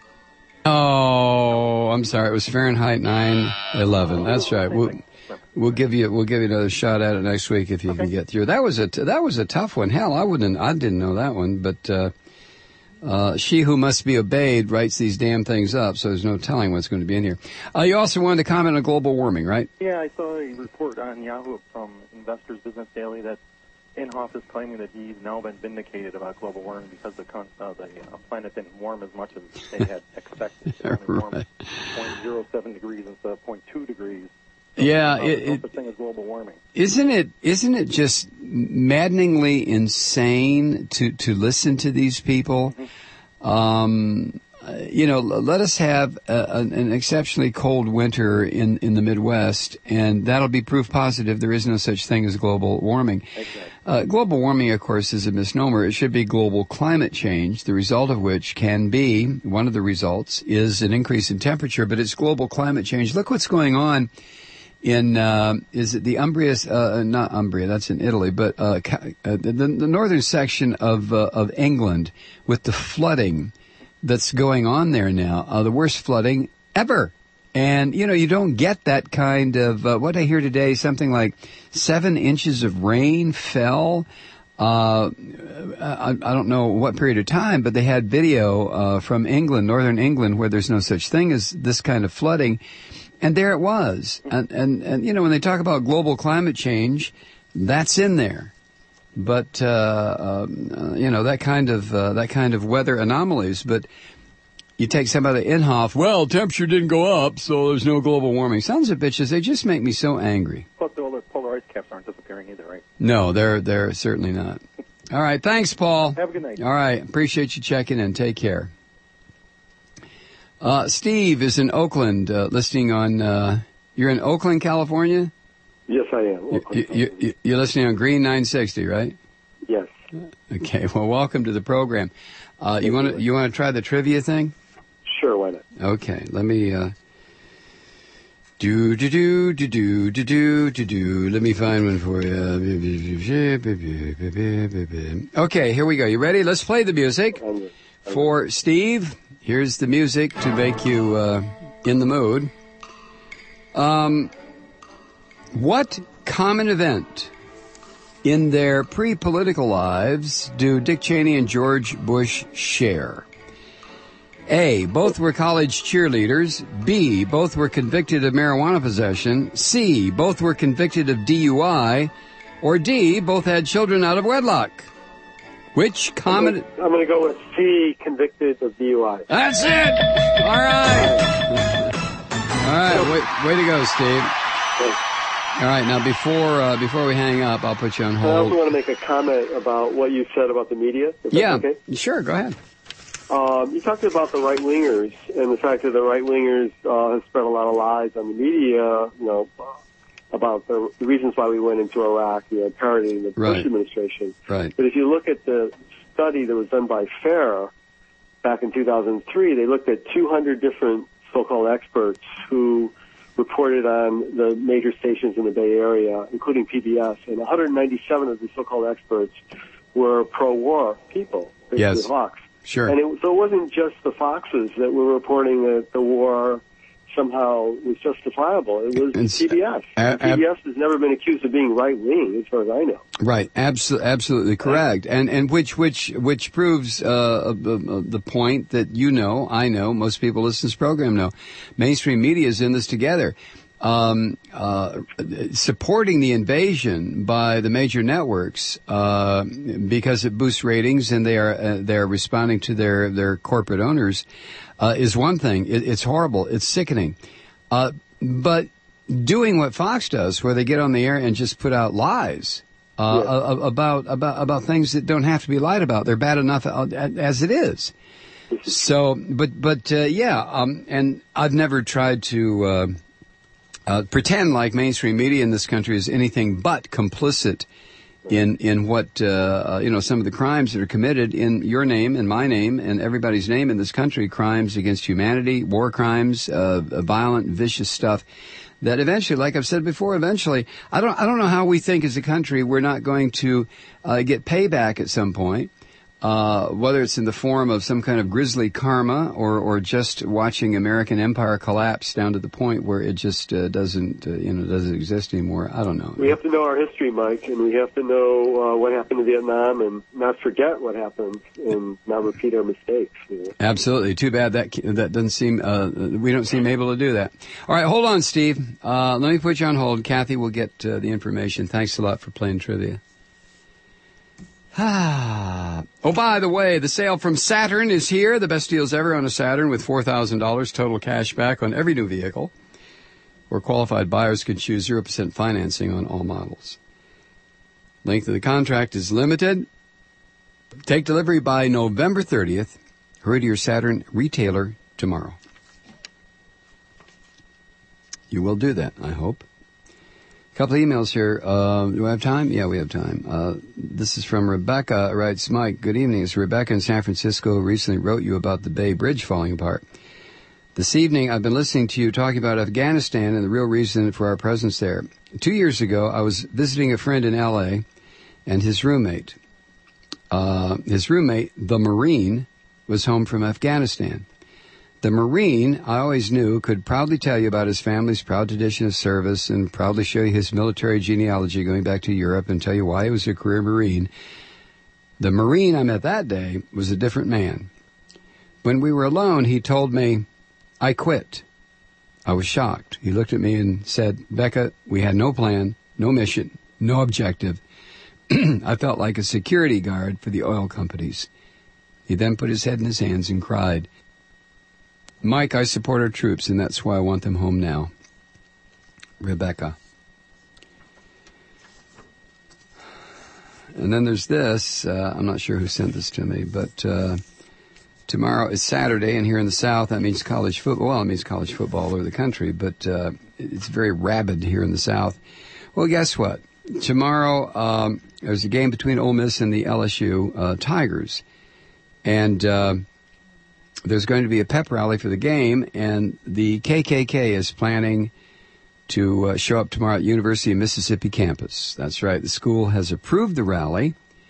Oh, I'm sorry. It was Fahrenheit nine eleven. That's right. We'll, we'll give you we'll give you another shot at it next week if you okay. can get through. That was a that was a tough one. Hell, I wouldn't. I didn't know that one. But uh, uh, she who must be obeyed writes these damn things up, so there's no telling what's going to be in here. Uh, you also wanted to comment on global warming, right? Yeah, I saw a report on Yahoo from Investors Business Daily that Inhofe is claiming that he's now been vindicated about global warming because the, con- uh, the uh, planet didn't warm as much as they had expected. It only warmed Right. zero point zero seven degrees instead of zero point two degrees. Yeah, Uh, it, no it, such thing as global warming. isn't it? Isn't it just maddeningly insane to to listen to these people? Um, uh, you know, l- let us have a, an, an exceptionally cold winter in in the Midwest, and that'll be proof positive there is no such thing as global warming. Exactly. Uh, global warming, of course, is a misnomer. It should be global climate change, the result of which can be, one of the results is an increase in temperature, but it's global climate change. Look what's going on in, uh, is it the Umbria, uh, not Umbria, that's in Italy, but, uh, ca- uh the, the northern section of, uh, of England with the flooding that's going on there now, uh, the worst flooding ever. And, you know, you don't get that kind of, uh, what I hear today, something like seven inches of rain fell. Uh, I, I don't know what period of time, but they had video, uh, from England, northern England, where there's no such thing as this kind of flooding. And there it was. And, and, and, you know, when they talk about global climate change, that's in there. But, uh, um, uh you know, that kind of, uh, that kind of weather anomalies. But you take somebody Inhofe, well, temperature didn't go up, so there's no global warming. Sons of bitches, they just make me so angry. Plus, all the polar ice caps aren't disappearing either, right? No, they're, they're certainly not. All right. Thanks, Paul. Have a good night. All right. Appreciate you checking in. Take care. Uh, Steve is in Oakland, uh, listening on, uh, you're in Oakland, California? Yes, I am. You, you, you, you're listening on Green nine sixty, right? Yes. Okay. Well, welcome to the program. Uh, you want to, you want to try the trivia thing? Sure, why not? Okay. Let me, uh, do, do, do, do, do, do, do, do, do. Let me find one for you. Okay. Here we go. You ready? Let's play the music for Steve. Here's the music to make you uh, in the mood. Um, what common event in their pre-political lives do Dick Cheney and George Bush share? A, both were college cheerleaders. B, both were convicted of marijuana possession. C, both were convicted of D U I. Or D, both had children out of wedlock. Which common... I'm going to go with C, convicted of D U I. That's it! All right. All right, way, way to go, Steve. All right, now before uh, before we hang up, I'll put you on I hold. also want to make a comment about what you said about the media. If that's Yeah, okay? sure, go ahead. Um, you talked about the right-wingers and the fact that the right-wingers uh, have spread a lot of lies on the media, you know, about the, the reasons why we went into Iraq, you know, parroting the Bush Right. administration. Right. But if you look at the study that was done by FAIR back in two thousand three, they looked at two hundred different so-called experts who reported on the major stations in the Bay Area, including P B S, and one hundred ninety-seven of the so-called experts were pro-war people, basically Yes. hawks. Sure. And it, so it wasn't just the Foxes that were reporting that the war somehow was justifiable. It was It's- P B S. a- P B S has never been accused of being right-wing, as far as I know. Right, Abso- absolutely correct, and and which which which proves uh, uh, uh, the point that you know, I know, most people listening to this program know, mainstream media is in this together. Um, uh, supporting the invasion by the major networks uh, because it boosts ratings and they are uh, they are responding to their their corporate owners uh, is one thing. It, it's horrible. It's sickening. Uh, but doing what Fox does, where they get on the air and just put out lies uh, Yeah. a- a- about about about things that don't have to be lied about. They're bad enough as it is. So, but but uh, yeah, um, and I've never tried to. Uh, Uh, pretend like mainstream media in this country is anything but complicit in in what uh, uh, you know, some of the crimes that are committed in your name and my name and everybody's name in this country, crimes against humanity, war crimes, uh, violent, vicious stuff. That eventually, like I've said before, eventually, I don't I don't know how we think as a country we're not going to uh, get payback at some point. Uh, whether it's in the form of some kind of grisly karma or, or just watching American empire collapse down to the point where it just uh, doesn't, uh, you know, doesn't exist anymore. I don't know. We have to know our history, Mike, and we have to know uh, what happened in Vietnam and not forget what happened and not repeat our mistakes. You know? Absolutely. Too bad that that doesn't seem, uh, we don't seem able to do that. All right, hold on, Steve. Uh, let me put you on hold. Kathy will get uh, the information. Thanks a lot for playing trivia. Ah. Oh, by the way, the sale from Saturn is here. The best deals ever on a Saturn with four thousand dollars total cash back on every new vehicle. Or qualified buyers can choose zero percent financing on all models. Length of the contract is limited. Take delivery by November thirtieth. Hurry to your Saturn retailer tomorrow. You will do that, I hope. A couple of emails here. Uh, do I have time? Yeah, we have time. Uh, this is from Rebecca. Writes, Mike, good evening. It's Rebecca in San Francisco who recently wrote you about the Bay Bridge falling apart. This evening, I've been listening to you talking about Afghanistan and the real reason for our presence there. Two years ago, I was visiting a friend in L A and his roommate. Uh, his roommate, the Marine, was home from Afghanistan. The Marine, I always knew, could proudly tell you about his family's proud tradition of service and proudly show you his military genealogy going back to Europe and tell you why he was a career Marine. The Marine I met that day was a different man. When we were alone, he told me, I quit. I was shocked. He looked at me and said, Becca, we had no plan, no mission, no objective. I felt like a security guard for the oil companies. He then put his head in his hands and cried. Mike, I support our troops, and that's why I want them home now. Rebecca. And then there's this. Uh, I'm not sure who sent this to me, but uh, tomorrow is Saturday, and here in the South, that means college football. Well, it means college football all over the country, but uh, it's very rabid here in the South. Well, guess what? Tomorrow, um, there's a game between Ole Miss and the L S U uh, Tigers. And uh, there's going to be a pep rally for the game, and the K K K is planning to uh, show up tomorrow at University of Mississippi campus. That's right. The school has approved the rally.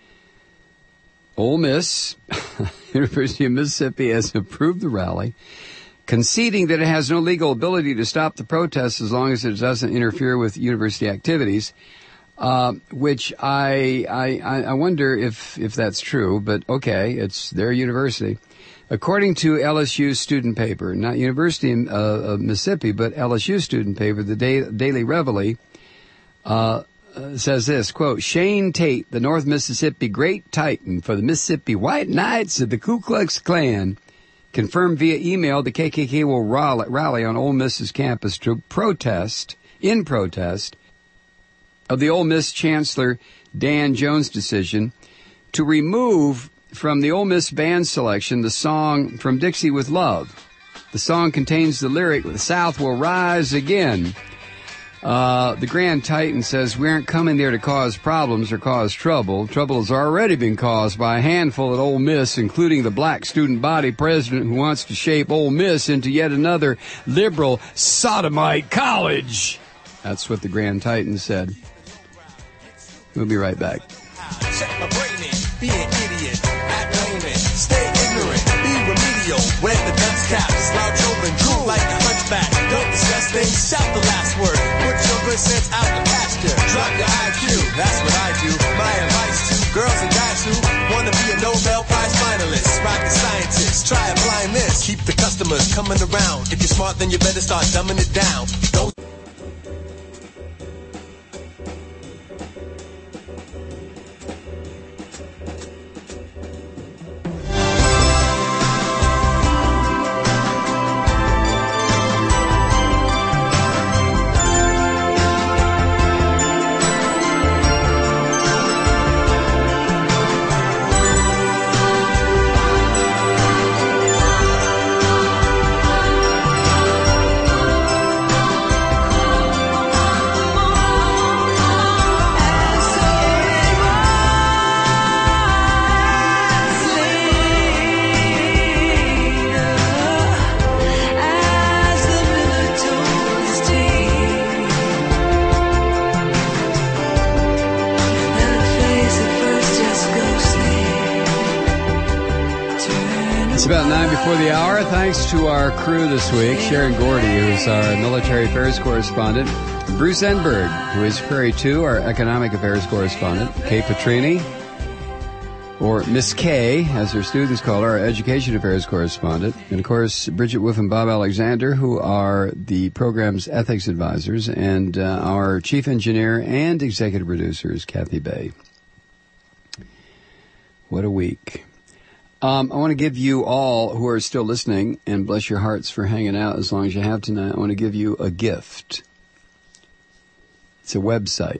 Ole Miss, University of Mississippi, has approved the rally, conceding that it has no legal ability to stop the protests as long as it doesn't interfere with university activities. Uh, which I, I, I wonder if, if that's true, but okay, it's their university. According to L S U student paper, not University of, uh, of Mississippi, but L S U student paper, the da- Daily Reveille, uh, uh, says this, quote, Shane Tate, the North Mississippi Great Titan for the Mississippi White Knights of the Ku Klux Klan, confirmed via email the K K K will rally, rally on Ole Miss's campus to protest, in protest, of the Ole Miss Chancellor Dan Jones' decision to remove from the Ole Miss band selection the song From Dixie with Love. The song contains the lyric, The South Will Rise Again. Uh, the Grand Titan says, we aren't coming there to cause problems or cause trouble. Trouble has already been caused by a handful at Ole Miss, including the black student body president who wants to shape Ole Miss into yet another liberal sodomite college. That's what the Grand Titan said. We'll be right back. Check my brain in, be an idiot, act lame, stay ignorant, be remedial, wear the dunce cap, slouch over and drool like a hunchback, don't discuss things, shout the last word, put your good sense out the pasture, drop your I Q, that's what I do, my advice to girls and guys who wanna be a Nobel Prize finalist, rocket scientist, try applying this, keep the customers coming around, if you're smart then you better start dumbing it down, don't For the hour, thanks to our crew this week, Sharon Gordy, who's our military affairs correspondent, Bruce Enberg, who is Prairie two, our economic affairs correspondent, Kay Petrini, or Miss K, as her students call her, our education affairs correspondent, and of course, Bridget Wolf and Bob Alexander, who are the program's ethics advisors, and uh, our chief engineer and executive producer is Kathy Bay. What a week. Um, I want to give you all who are still listening, and bless your hearts for hanging out as long as you have tonight, I want to give you a gift. It's a website.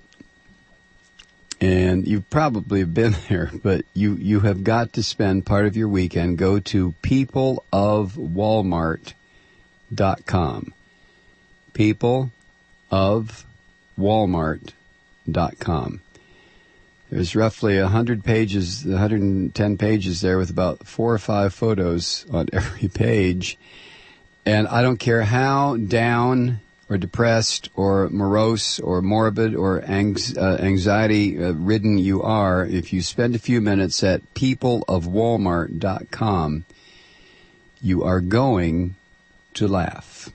And you've probably been there, but you, you have got to spend part of your weekend. Go to people of walmart dot com. people of walmart dot com. There's roughly one hundred pages, one hundred ten pages there with about four or five photos on every page. And I don't care how down or depressed or morose or morbid or anx- uh, anxiety-ridden you are, if you spend a few minutes at people of walmart dot com, you are going to laugh.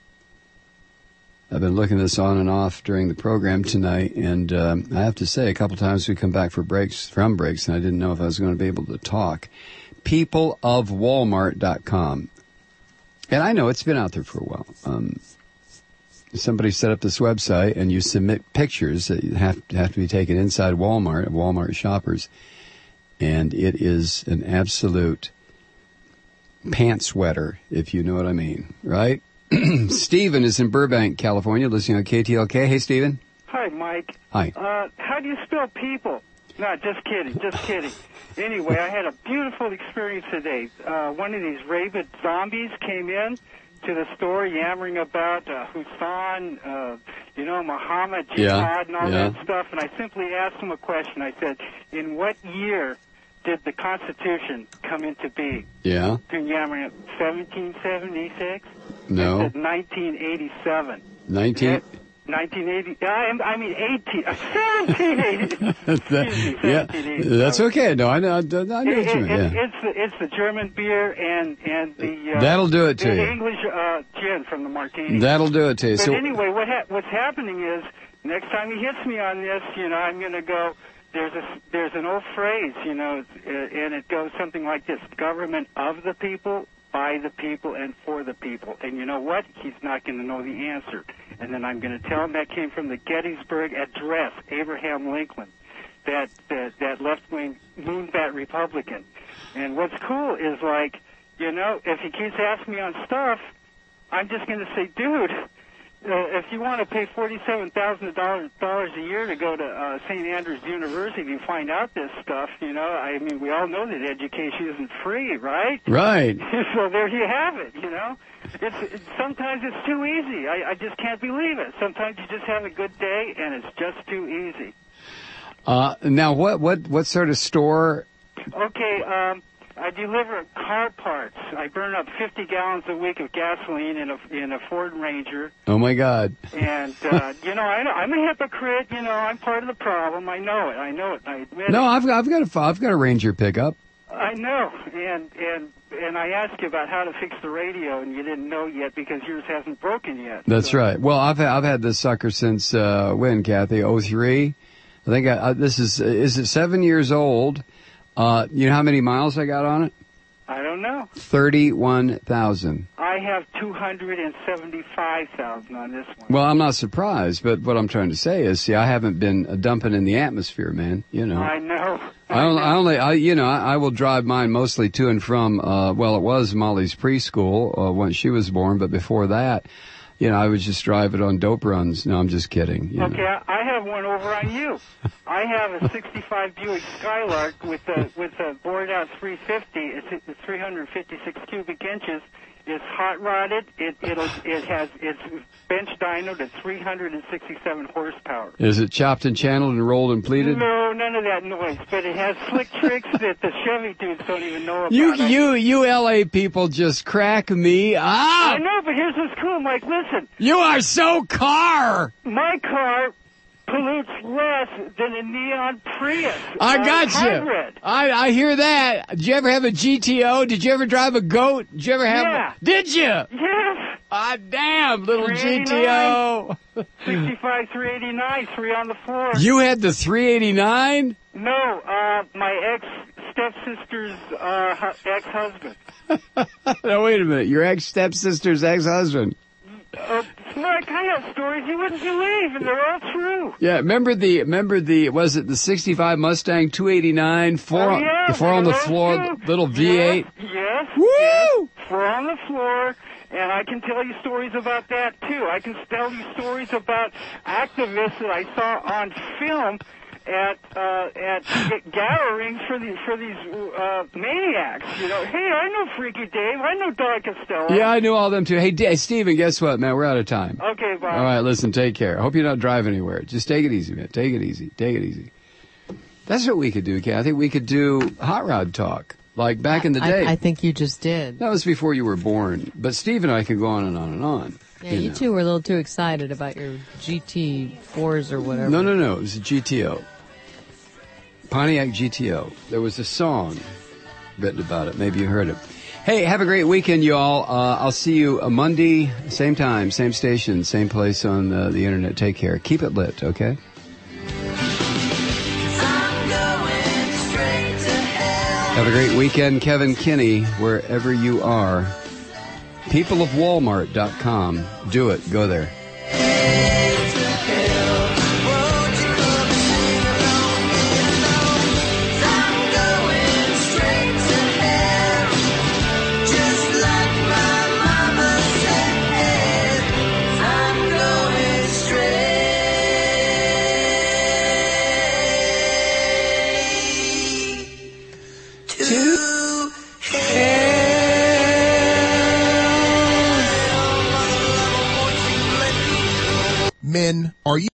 I've been looking this on and off during the program tonight, and um, I have to say, a couple times we come back for breaks, from breaks, and I didn't know if I was going to be able to talk. people of walmart dot com. And I know it's been out there for a while. Um, somebody set up this website, and you submit pictures that have, have to be taken inside Walmart, Walmart shoppers, and it is an absolute pants wetter, if you know what I mean, right? Stephen is in Burbank, California, listening on K T L K. Hey, Stephen. Hi, Mike. Hi. Uh, how do you spell people? No, just kidding, just kidding. Anyway, I had a beautiful experience today. Uh, one of these rabid zombies came in to the store yammering about uh, Hussein, uh, you know, Muhammad, jihad, Yeah, and all yeah. that stuff. And I simply asked him a question. I said, in what year did the Constitution come into being? Yeah. They're yammering at seventeen seventy-six? No. I said nineteen eighty-seven. nineteen nineteen eighty. I, I mean eighteen. Uh, seventeen eighty. That- yeah, that's okay. No, I know. I know what you It- it- mean. Yeah. It's the it's the German beer and and the uh, That'll do it to the you. English uh, gin from the martini. That'll do it to you. But So, anyway, what ha- what's happening is next time he hits me on this, you know, I'm going to go. There's a there's an old phrase, you know, uh, and it goes something like this: government of the people, by the people, and for the people. And you know what? He's not going to know the answer. And then I'm going to tell him that came from the Gettysburg Address, Abraham Lincoln, that that, that left-wing moonbat Republican. And what's cool is, like, you know, if he keeps asking me on stuff, I'm just going to say, dude, uh, if you want to pay forty-seven thousand dollars a year to go to uh, Saint Andrews University and find out this stuff, you know, I mean, we all know that education isn't free, right? Right. So there you have it, you know. It's, it's sometimes it's too easy. I, I just can't believe it. Sometimes you just have a good day, and it's just too easy. uh, now what, what, what sort of store? Okay, um, I deliver car parts. I burn up fifty gallons a week of gasoline in a in a Ford Ranger. Oh my God. And, uh, you know, I, I'm a hypocrite. You know, I'm part of the problem. I know it. I know it. I admit No, it. I've got, I've got a, I've got a Ranger pickup. I know. And, and, and I asked you about how to fix the radio, and you didn't know yet because yours hasn't broken yet. That's So- right. Well, I've, I've had this sucker since, uh, when, Kathy? oh three? I think I, I, this is, is it seven years old? Uh, you know how many miles I got on it? I don't know. thirty-one thousand. I have two hundred seventy-five thousand on this one. Well, I'm not surprised, but what I'm trying to say is, see, I haven't been uh, dumping in the atmosphere, man. You know. I know. I only, I only, I, you know, I, I will drive mine mostly to and from, uh, well, it was Molly's preschool, uh, when she was born, but before that, you know, I would just drive it on dope runs. No, I'm just kidding. You Okay, know. I have one over on you. I have a sixty-five Buick Skylark with a with a bored out three fifty. It's, it's three hundred fifty-six cubic inches. It's hot rodded. It it'll it has it's bench dynoed at three hundred sixty-seven horsepower. Is it chopped and channeled and rolled and pleated? No, none of that noise. But it has slick tricks that the Chevy dudes don't even know about. You, I- you, you L A people just crack me I up. know, but here's what's cool, Mike. Listen, You are so car. my car pollutes less than a neon Prius. I uh, got you. hybrid. I, I hear that. Did you ever have a G T O? Did you ever drive a goat? Did you ever have? Yeah. A, did you? Yes. Ah, damn, little G T O. sixty-five, three eighty-nine, three on the floor. You had the three eighty-nine? No, uh, my ex stepsister's uh, hu- ex-husband. No, wait a minute. Your ex stepsister's ex husband. Uh, no, I kind of have stories you wouldn't believe, and they're all true. Yeah, remember the, remember the, was it the sixty-five Mustang two eighty-nine, four, Oh, on, yeah, the four on the those floor, two. little V eight? Yes, yes, Woo! yes. Four on the floor, and I can tell you stories about that, too. I can tell you stories about activists that I saw on film at uh, at g- gatherings for these for these uh, maniacs. You know, hey, I know Freaky Dave. I know Don Costello. Yeah, I knew all them too. Hey, D- hey, Steven, guess what, man? We're out of time. Okay, bye. All right, listen, take care. I hope you're not driving anywhere. Just take it easy, man. Take it easy. Take it easy. That's what we could do, Kathy. We could do hot rod talk, like back in the day. I, I think you just did. That was before you were born. But Steve and I could go on and on and on. Yeah, you, know. two were a little too excited about your G T fours or whatever. No, no, no. It was a G T O. Pontiac G T O. There was a song written about it. Maybe you heard it. Hey, have a great weekend, y'all. Uh, I'll see you a Monday, same time, same station, same place on uh, the internet. Take care. Keep it lit, okay? Have a great weekend, Kevin Kinney, wherever you are. people of walmart dot com. Do it. Go there. Men, are you